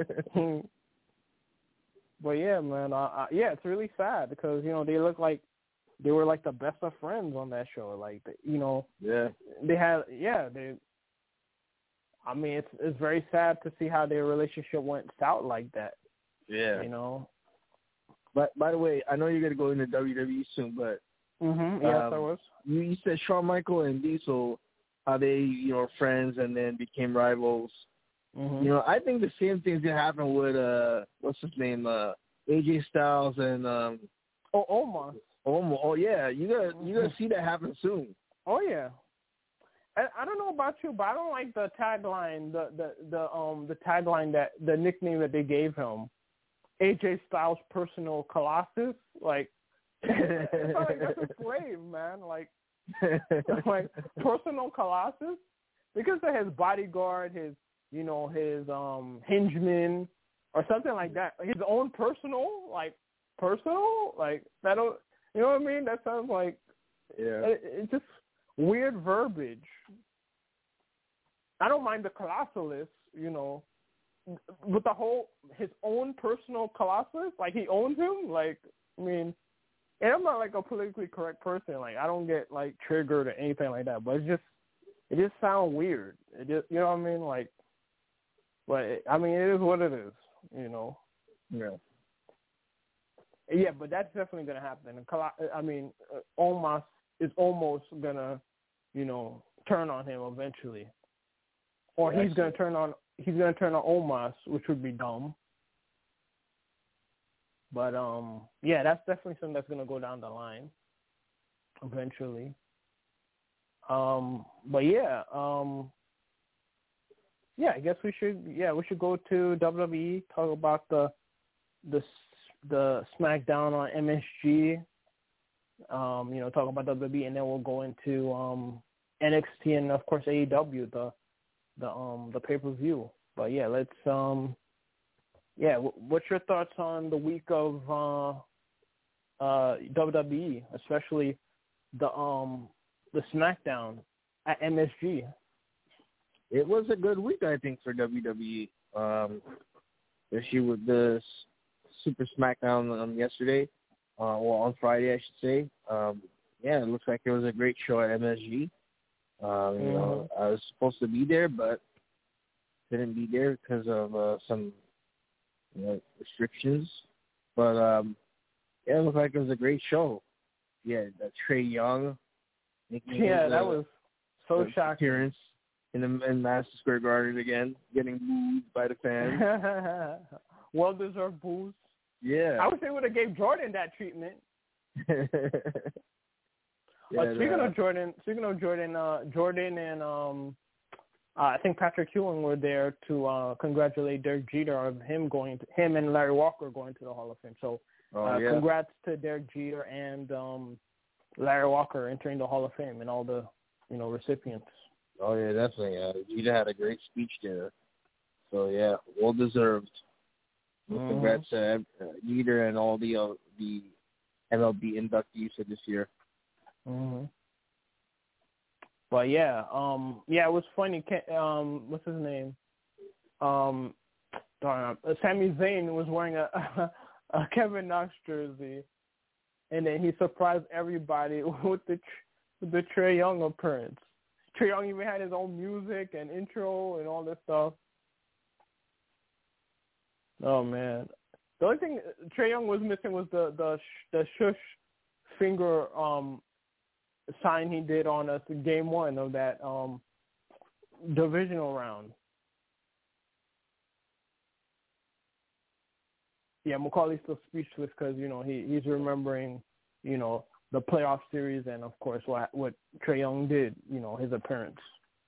but yeah, man. Uh, uh, yeah, it's really sad because you know they look like they were like the best of friends on that show. Like you know, yeah, they had yeah they. I mean, it's it's very sad to see how their relationship went south like that. Yeah, you know. But by the way, I know you're gonna go into W W E soon, but. Mm-hmm. Yes, um, I was. You, you said Shawn Michaels and Diesel, how they, you know, friends and then became rivals. Mm-hmm. You know, I think the same thing's gonna happen with uh, what's his name, uh, A J Styles and um, oh, Omos. Omos. Oh yeah, you gotta you gotta see that happen soon. Oh yeah. I, I don't know about you, but I don't like the tagline, the the the um the tagline that the nickname that they gave him, A J Styles' personal Colossus, like. It's like that's a slave, man. Like Like personal Colossus, because of his bodyguard, his you know his um henchman or something like that. His own personal, like personal, like that. Don't you know what I mean? That sounds like yeah. it, it's just weird verbiage. I don't mind the Colossalus, you know, but the whole his own personal Colossus, like he owns him. Like I mean. And I'm not like a politically correct person. Like I don't get like triggered or anything like that. But it's just, it just sounds weird. It just, you know what I mean? Like, but it, I mean, it is what it is. You know. Yeah. Yeah, but that's definitely gonna happen. I mean, Omos is almost gonna, you know, turn on him eventually, or he's gonna turn on he's gonna turn on Omos, which would be dumb. But, um, yeah, that's definitely something that's going to go down the line eventually. Um, but, yeah, um, yeah, I guess we should, yeah, we should go to W W E, talk about the the the SmackDown on M S G, um, you know, talk about W W E, and then we'll go into um, N X T and, of course, A E W, the, the, um, the pay-per-view. But, yeah, let's... Um, Yeah, what's your thoughts on the week of uh, uh, W W E, especially the um the SmackDown at M S G? It was a good week, I think, for W W E. Um, especially with the Super SmackDown um, yesterday, uh, well, on Friday, I should say. Um, yeah, it looks like it was a great show at M S G. Um, mm-hmm. You know, I was supposed to be there, but didn't be there because of uh, some you know, restrictions. But um, yeah, it looked like it was a great show. Yeah, uh, Trey Young. Yeah, his, that uh, was so shocking. Appearance in the in Madison Square Garden again, getting booed by the fans. Well deserved boos. Yeah, I wish they would have gave Jordan that treatment. Yeah, uh, speaking uh, of Jordan, speaking of Jordan, uh, Jordan and um, uh, I think Patrick Ewing were there to uh, congratulate Derek Jeter of him going, to, him and Larry Walker going to the Hall of Fame. So, uh, oh, yeah. Congrats to Derek Jeter and um, Larry Walker entering the Hall of Fame and all the, you know, recipients. Oh yeah, definitely. Uh, Jeter had a great speech there. So yeah, well deserved. Mm-hmm. Congrats to uh, Jeter and all the uh, the M L B inductees for this year. Mm-hmm. But yeah, um, yeah, it was funny. Um, what's his name? Um, darn, uh, Sami Zayn was wearing a, a, a Kevin Knox jersey, and then he surprised everybody with the with the Trae Young appearance. Trae Young even had his own music and intro and all this stuff. Oh man, the only thing Trae Young was missing was the the the shush finger um. sign he did on us in game one of that um, divisional round. Yeah, Macaulay's still speechless because, you know, he, he's remembering, you know, the playoff series and, of course, what what Trae Young did, you know, his appearance.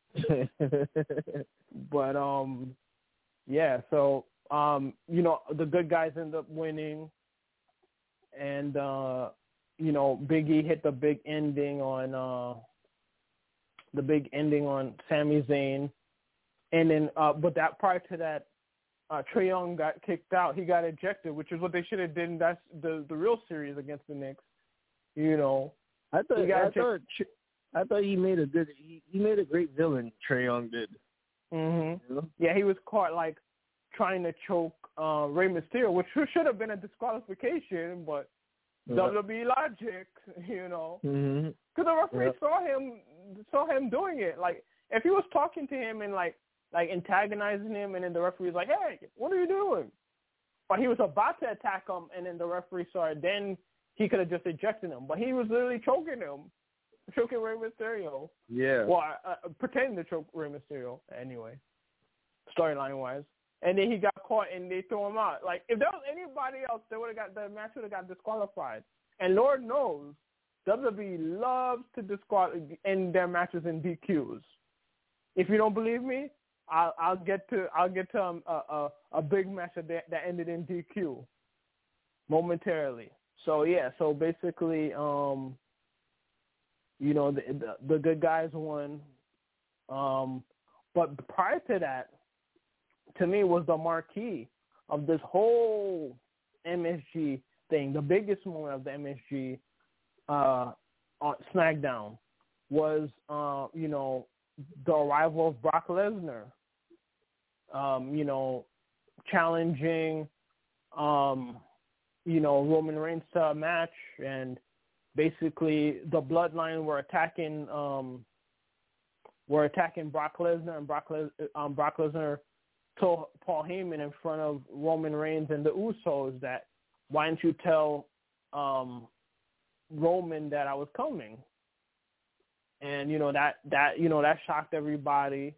But, um, yeah, so, um, you know, the good guys end up winning. And, uh, you know, Big E hit the big ending on uh, the big ending on Sami Zayn, and then uh, but that prior to that, uh, Trae Young got kicked out. He got ejected, which is what they should have did in that the the real series against the Knicks. You know, I thought I thought I thought he made a good he, he made a great villain. Trae Young did. Mhm. You know? Yeah, he was caught like trying to choke uh, Rey Mysterio, which should have been a disqualification, but. Yeah. W W E logic, you know, because mm-hmm. the referee yeah. saw him saw him doing it. Like if he was talking to him and like like antagonizing him, and then the referee was like, "Hey, what are you doing?" Or he was about to attack him, and then the referee saw it. Then he could have just ejected him, but he was literally choking him, choking Rey Mysterio. Yeah. Well, uh, pretending to choke Rey Mysterio anyway, storyline wise. And then he got caught, and they threw him out. Like, if there was anybody else, they would have got the match would have got disqualified. And Lord knows, W W E loves to disqualify end their matches in D Qs. If you don't believe me, I'll, I'll get to I'll get to um, a, a a big match that that ended in D Q momentarily. So yeah, so basically, um, you know, the the, the good guys won. Um, but prior to that, to me, was the marquee of this whole M S G thing. The biggest moment of the M S G uh, on SmackDown was, uh, you know, the arrival of Brock Lesnar. Um, you know, challenging, um, you know, Roman Reigns to a match, and basically the Bloodline were attacking, um, were attacking Brock Lesnar, and Brock, Les- um, Brock Lesnar told Paul Heyman in front of Roman Reigns and the Usos that, why didn't you tell um, Roman that I was coming? And you know that that you know that shocked everybody.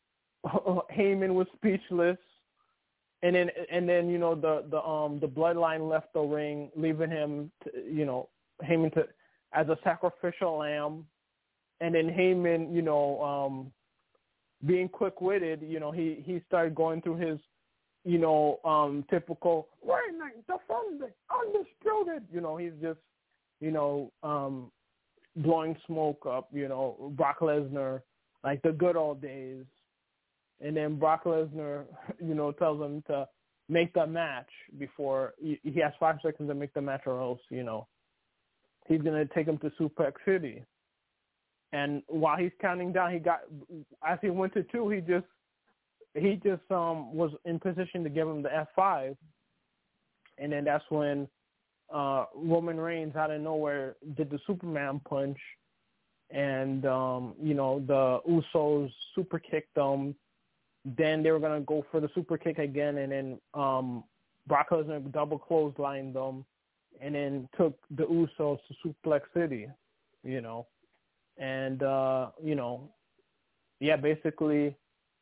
Heyman was speechless, and then and then you know the the um the Bloodline left the ring, leaving him to, you know Heyman to as a sacrificial lamb, and then Heyman you know um being quick witted, you know he he started going through his you know um typical reigning, defending, undisputed. You know he's just you know um blowing smoke up. You know Brock Lesnar like the good old days. And then Brock Lesnar, you know, tells him to make the match before he, he has five seconds to make the match, or else, you know, he's gonna take him to Suplex City. And while he's counting down, he got as he went to two, he just he just um was in position to give him the F five, and then that's when uh, Roman Reigns out of nowhere did the Superman punch, and um, you know the Usos super kicked them. Then they were going to go for the super kick again, and then um, Brock Lesnar double clotheslined them, and then took the Usos to Suplex City, you know. And, uh, you know, yeah, basically,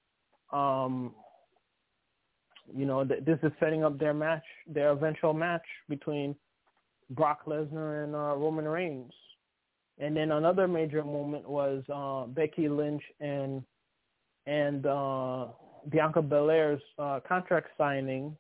um, you know, th- this is setting up their match, their eventual match between Brock Lesnar and uh, Roman Reigns. And then another major moment was uh, Becky Lynch and and uh, Bianca Belair's uh, contract signing,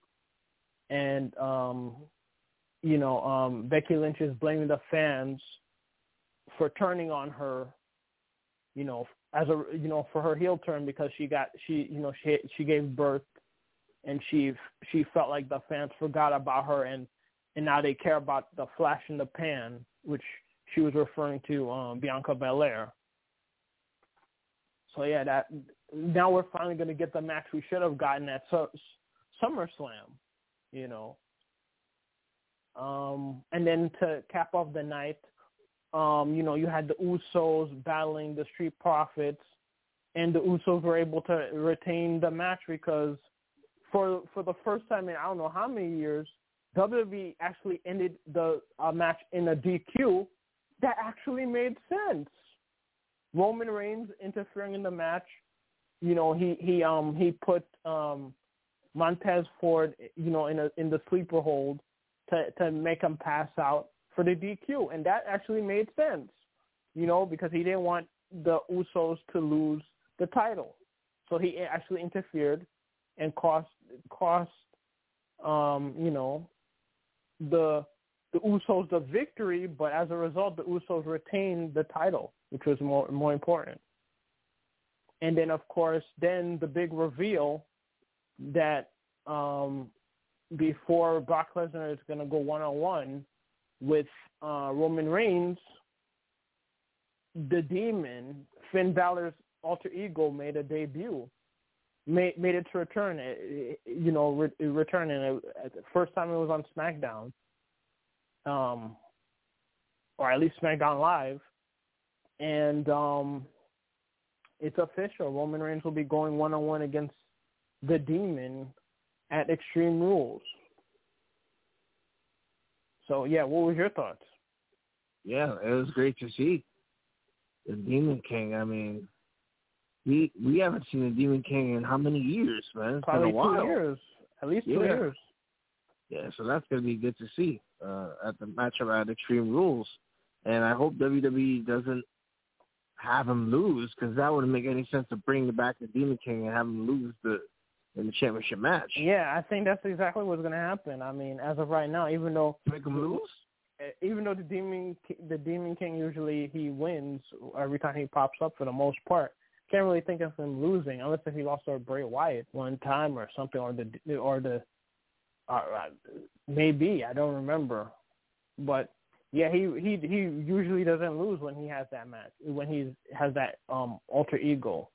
and um, you know um, Becky Lynch is blaming the fans for turning on her, you know, as a you know for her heel turn, because she got she you know she she gave birth, and she she felt like the fans forgot about her, and and now they care about the flash in the pan, which she was referring to um, Bianca Belair. So, yeah, that now we're finally going to get the match we should have gotten at Su- SummerSlam, you know. Um, and then to cap off the night, um, you know, you had the Usos battling the Street Profits, and the Usos were able to retain the match because for for the first time in I don't know how many years, W W E actually ended the uh, match in a D Q that actually made sense. Roman Reigns interfering in the match, you know, he he um he put um Montez Ford, you know, in a in the sleeper hold to to make him pass out for the D Q, and that actually made sense, you know, because he didn't want the Usos to lose the title, so he actually interfered and cost cost um you know the the Usos the victory, but as a result, the Usos retained the title, which was more more important. And then, of course, then the big reveal that um, before Brock Lesnar is going to go one-on-one with uh, Roman Reigns, the Demon, Finn Balor's alter ego, made a debut, made made its return. It, it, you know, re- returning. It, the first time it was on SmackDown. Um, or at least SmackDown Live, and um, it's official. Roman Reigns will be going one-on-one against the Demon at Extreme Rules. So, yeah, what was your thoughts? Yeah, it was great to see the Demon King. I mean, we we haven't seen the Demon King in how many years, man? It's Probably been a while. two years, at least two yeah. years. Yeah, so that's going to be good to see uh, at the matchup at Extreme Rules. And I hope W W E doesn't have him lose, because that wouldn't make any sense to bring back the Demon King and have him lose the in the championship match. Yeah, I think that's exactly what's going to happen. I mean, as of right now, even though make him lose. even though the Demon the Demon King usually he wins every time he pops up for the most part, can't really think of him losing unless if he lost to Bray Wyatt one time or something, or the or the uh, maybe I don't remember, but yeah, he he he usually doesn't lose when he has that match when he has that um alter ego.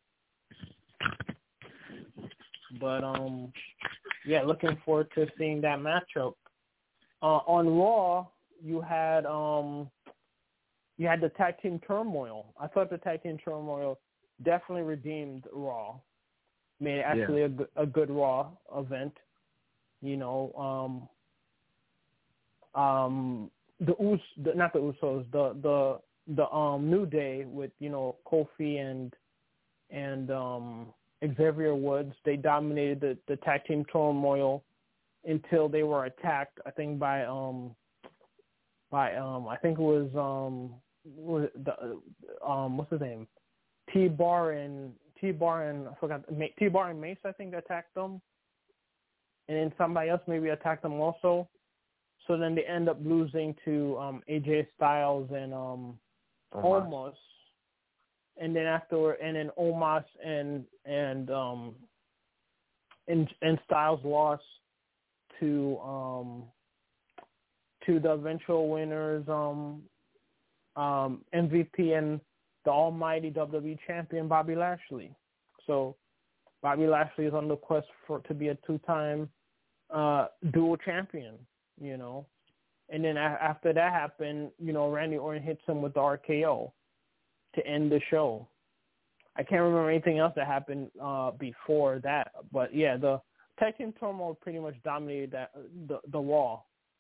But um yeah, looking forward to seeing that matchup. Uh, on Raw, you had um, you had the tag team turmoil. I thought the tag team turmoil definitely redeemed Raw. Made it actually yeah. a, good, a good Raw event. You know, um, um, the Us, the, not the Usos, the the the um New Day with you know Kofi and and um, Xavier Woods. They dominated the, the tag team turmoil until they were attacked, I think by um by um I think it was um was it the um what's his name T Bar and T Bar and I forgot T Bar and Mace I think attacked them, and then somebody else maybe attacked them also. So then they end up losing to um A J Styles and um Omos, Omos. and then after and then Omos and and um and and Styles lost to um to the eventual winners, um um M V P and the almighty W W E champion Bobby Lashley. So Bobby Lashley is on the quest for to be a two-time uh dual champion, you know. And then a- after that happened, you know, Randy Orton hits him with the R K O to end the show. I can't remember anything else that happened uh before that, but yeah, the tag team turmoil pretty much dominated that the the Raw.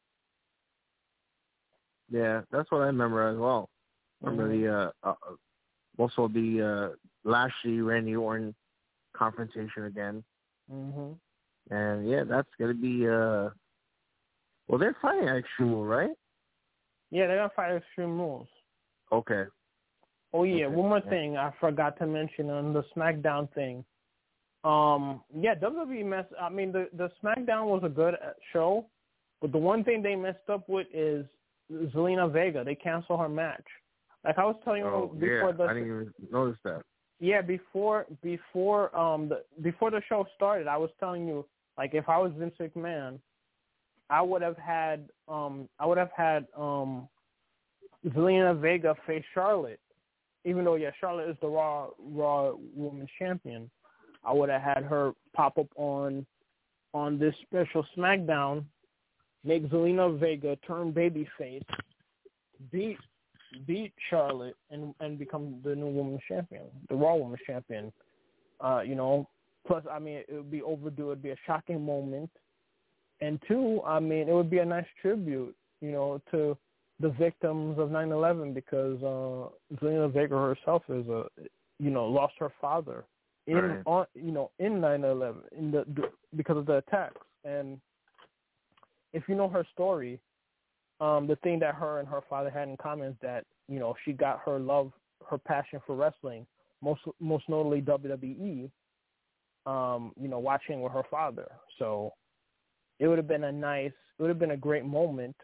Yeah, that's what I remember as well. Remember mm-hmm. the uh, uh, also the uh, Lashley Randy Orton confrontation again. Mhm. And yeah, that's gonna be uh. Well, they're fighting at Extreme Rules, right? Yeah, they're gonna fight Extreme Rules. Okay. Oh yeah, okay. one more yeah. thing I forgot to mention on the SmackDown thing. Um, yeah, W W E messed. I mean, the the SmackDown was a good show, but the one thing they messed up with is Zelina Vega. They canceled her match. Like I was telling you oh, before yeah, the. I didn't even notice that. Yeah, before before um the before the show started, I was telling you like if I was Vince McMahon, I would have had um I would have had um Zelina Vega face Charlotte, even though yeah Charlotte is the Raw Raw Women's Champion. I would have had her pop up on on this special SmackDown, make Zelina Vega turn babyface, beat beat Charlotte, and and become the new Women's Champion, the Raw Women's Champion. Uh, you know, plus I mean it would be overdue. It would be a shocking moment, and two, I mean it would be a nice tribute, you know, to the victims of nine eleven because uh, Zelina Vega herself is a you know lost her father. In right. on you know in nine eleven in the, the because of the attacks, and if you know her story, um, the thing that her and her father had in common is that you know she got her love, her passion for wrestling, most most notably W W E, um, you know, watching with her father. So it would have been a nice, it would have been a great moment,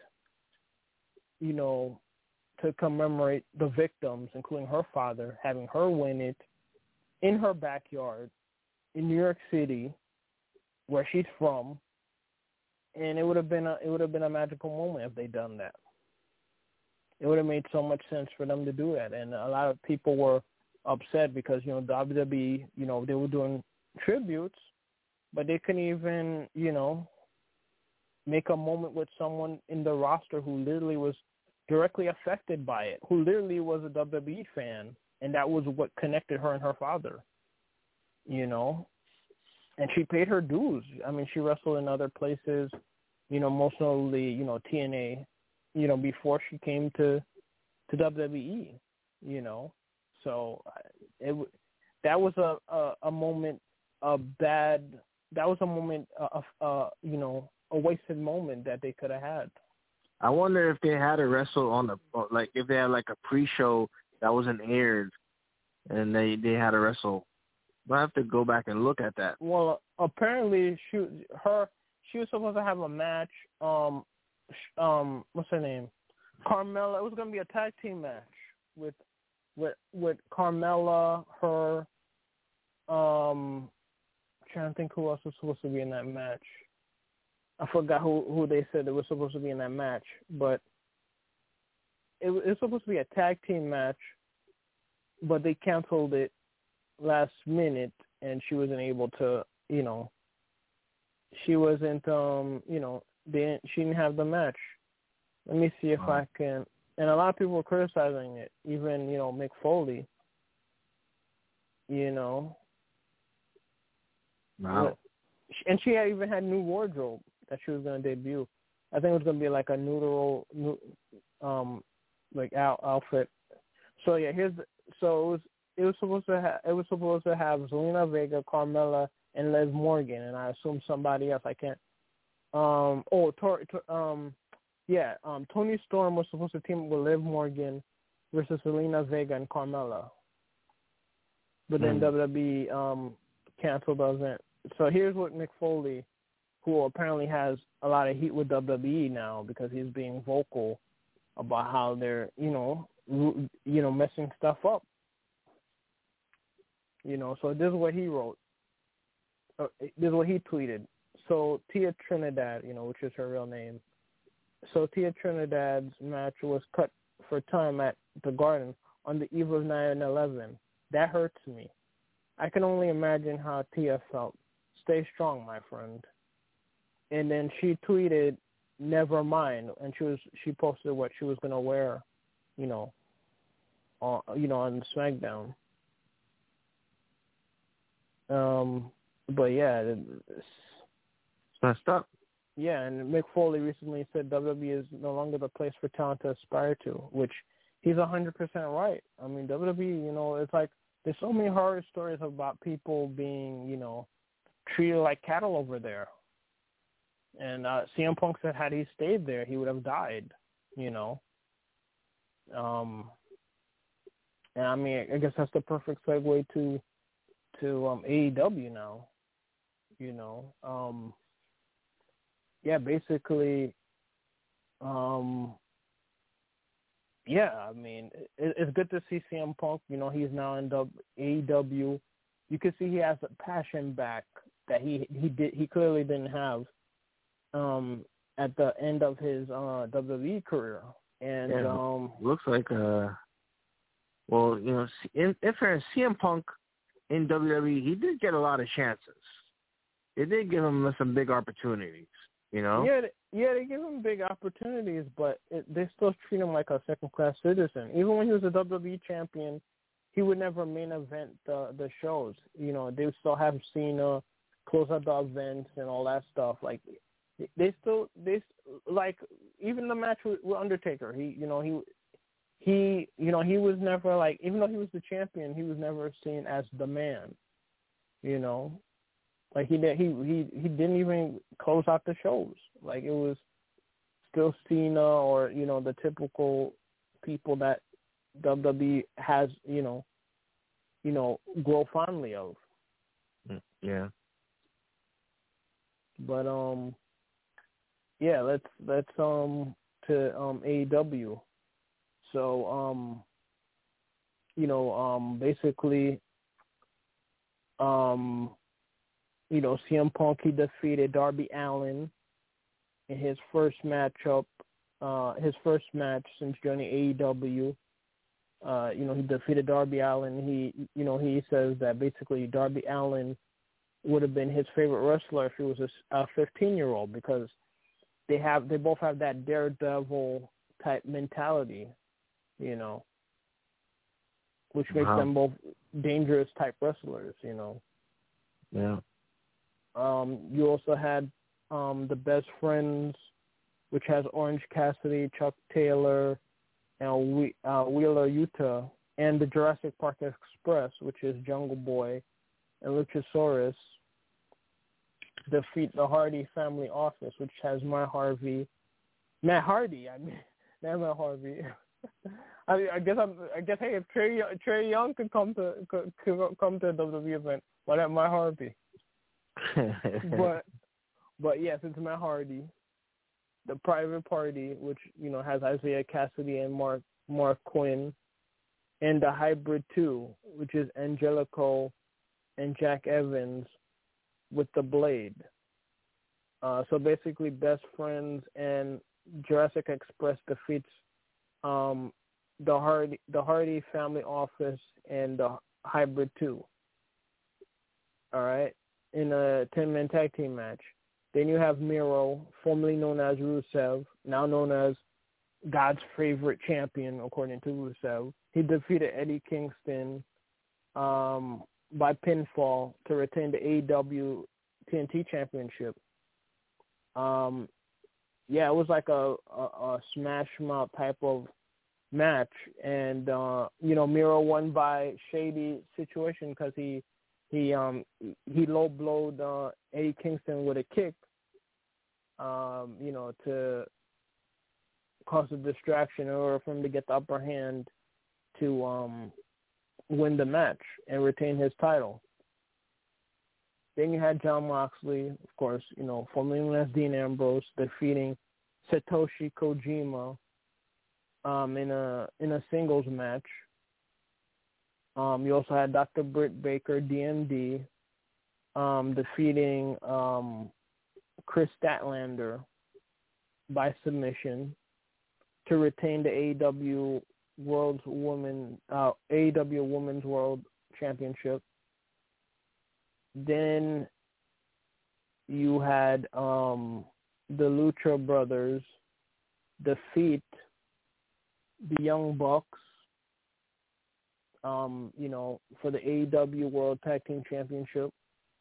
you know, to commemorate the victims, including her father, having her win it in her backyard in New York City, where she's from, and it would have been a it would have been a magical moment if they'd done that. It would have made so much sense for them to do that, and a lot of people were upset because you know W W E, you know, they were doing tributes, but they couldn't even you know make a moment with someone in the roster who literally was directly affected by it, who literally was a W W E fan. And that was what connected her and her father, you know. And she paid her dues. I mean, she wrestled in other places, you know, most notably, you know, T N A, you know, before she came to to W W E, you know. So it that was a, a, a moment, a bad, that was a moment, of, uh, you know, a wasted moment that they could have had. I wonder if they had a wrestle on the, like, if they had like a pre-show that wasn't aired, and they, they had a wrestle. I have to go back and look at that. Well, apparently she her she was supposed to have a match um um, what's her name? Carmella. It was gonna be a tag team match with with with Carmella, her. Um, I'm trying to think who else was supposed to be in that match. I forgot who who they said that was supposed to be in that match, but it, it was supposed to be a tag team match, but they canceled it last minute, and she wasn't able to, you know, she wasn't, um, you know, they didn't, she didn't have the match. Let me see if Wow. I can. And a lot of people were criticizing it, even, you know, Mick Foley. You know. Wow. And she had even had new wardrobe that she was going to debut. I think it was going to be like a neutral, new, um, like out, outfit. So yeah, here's the, so it was it was supposed to have it was supposed to have Zelina Vega, Carmella, and Liv Morgan, and I assume somebody else. I can't. Um. Oh, Tor, Tor, um. Yeah. Um. Toni Storm was supposed to team up with Liv Morgan versus Zelina Vega and Carmella, but then Mm. W W E um canceled the event. So here's what Mick Foley, who apparently has a lot of heat with W W E now because he's being vocal about how they're, you know, you know, messing stuff up. You know, so this is what he wrote. Uh, this is what he tweeted. So Tia Trinidad, you know, which is her real name. So Tia Trinidad's match was cut for time at the Garden on the eve of nine eleven. That hurts me. I can only imagine how Tia felt. Stay strong, my friend. And then she tweeted, "Never mind," and she was she posted what she was gonna wear, you know, on you know on SmackDown. Um, but yeah, it's, It's messed up. yeah, and Mick Foley recently said W W E is no longer the place for talent to aspire to, which he's a hundred percent right. I mean, W W E, you know, it's like there's so many horror stories about people being, you know, treated like cattle over there. And uh, C M Punk said had he stayed there, he would have died, you know. Um, and I mean, I guess that's the perfect segue to to um, A E W now, you know. Um, yeah, basically, um, yeah, I mean, it, it's good to see C M Punk. You know, he's now in A E W. You can see he has a passion back that he he did he clearly didn't have um, at the end of his uh, W W E career. And Yeah, um, looks like uh, well, you know, in, in fairness, C M Punk in W W E, he did get a lot of chances. They did give him some big opportunities, you know. yeah, yeah, they give him big opportunities, but it, they still treat him like a second-class citizen. Even when he was a W W E champion, he would never main event the the shows. You know, they would still have Cena close out the events and all that stuff. Like they still they like even the match with, with Undertaker. He you know he he you know he was never like even though he was the champion, he was never seen as the man. You know, like he did he he he didn't even close out the shows. Like it was still Cena or you know the typical people that W W E has you know you know grow fondly of. Yeah. But um, yeah, let's let's um to um A E W. So um, you know um basically um, you know C M Punk he defeated Darby Allin in his first matchup, uh his first match since joining A E W. Uh, you know he defeated Darby Allin. He you know he says that basically Darby Allin would have been his favorite wrestler if he was a fifteen-year-old because they have they both have that daredevil type mentality, you know, which makes Wow. them both dangerous type wrestlers, you know. Yeah. Um, you also had um, the Best Friends, which has Orange Cassidy, Chuck Taylor, and we, uh, Wheeler Yuta, and the Jurassic Park Express, which is Jungle Boy and Luchasaurus, defeat the Hardy Family Office, which has Matt Harvey, Matt Hardy. I mean, not Matt Harvey. I mean, I guess I'm. I guess hey, if Trey Trey Young could come to could, could come to a W W E event, why not Matt Harvey? but but yes, it's Matt Hardy. the Private Party, which, you know, has Isaiah Cassidy and Mark Mark Quinn, and the Hybrid two, which is Angelico and Jack Evans with the Blade. Uh, so basically, Best Friends and Jurassic Express defeats um, the Hardy the Hardy Family Office and the Hybrid two. All right, in a ten-man tag team match. Then you have Miro, formerly known as Rusev, now known as God's favorite champion, according to Rusev. He defeated Eddie Kingston um, by pinfall to retain the A E W T N T Championship. Um, yeah, it was like a, a, a smash mouth type of match, and uh, you know, Miro won by shady situation because he he um he low blowed uh, Eddie Kingston with a kick, um, you know, to cause a distraction in order for him to get the upper hand to um win the match and retain his title. Then you had Jon Moxley, of course, you know, formerly known as Dean Ambrose, defeating Satoshi Kojima um, in a in a singles match. Um, you also had Doctor Britt Baker, D M D, um, defeating um, Chris Statlander by submission to retain the A E W World's Woman uh, A E W Women's World Championship. Then you had um, the Lucha Brothers defeat the Young Bucks, um, you know, for the A E W World Tag Team Championship.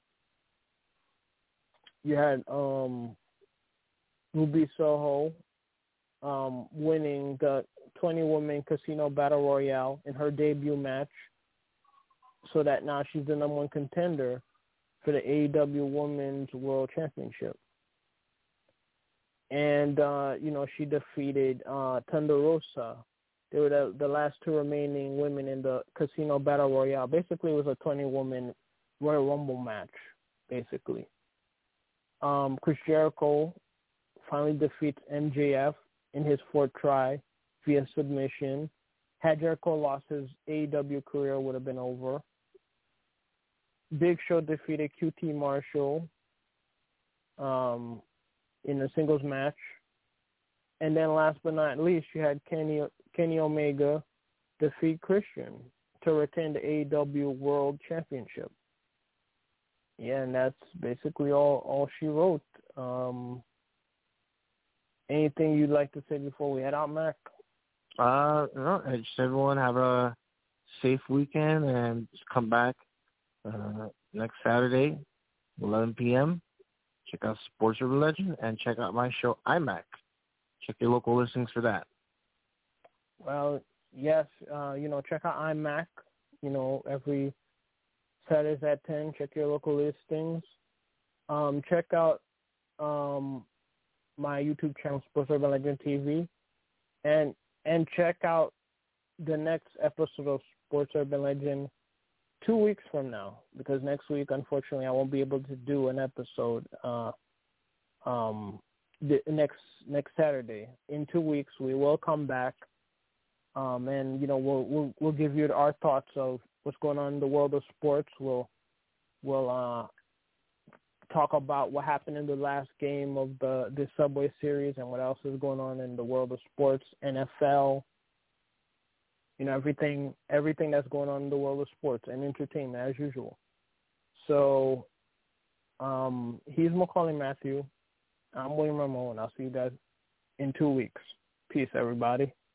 You had um, Ruby Soho um, winning the twenty-woman Casino Battle Royale in her debut match, so that now she's the number one contender for the A E W Women's World Championship. And, uh, you know, she defeated uh, Thunder Rosa. They were the, the last two remaining women in the Casino Battle Royale. Basically, it was a twenty-woman Royal Rumble match, basically. Um, Chris Jericho finally defeats M J F in his fourth try via submission. Had Jericho lost, his A E W career would have been over. Big Show defeated Q T Marshall um, in a singles match. And then last but not least, you had Kenny Kenny Omega defeat Christian to retain the A E W World Championship. Yeah, and that's basically all, all she wrote. Um, anything you'd like to say before we head out, Mac? Uh, no, just everyone have a safe weekend and just come back uh, next Saturday, eleven p.m. Check out Sports Urban Legend and check out my show, iMac. Check your local listings for that. Well, yes, uh, you know, check out iMac, you know, every Saturdays at ten. Check your local listings. Um, check out um, my YouTube channel, Sports Urban Legend T V. And and check out the next episode of Sports Urban Legend two weeks from now, because next week, unfortunately, I won't be able to do an episode uh, um, the next next Saturday. In two weeks, we will come back, um, and you know we'll we'll we'll give you our thoughts of what's going on in the world of sports. We'll we'll uh, talk about what happened in the last game of the the Subway Series and what else is going on in the world of sports, N F L. You know, everything everything that's going on in the world of sports and entertainment as usual. So um, he's Macaulay Matthew. I'm William Ramon. I'll see you guys in two weeks. Peace, everybody.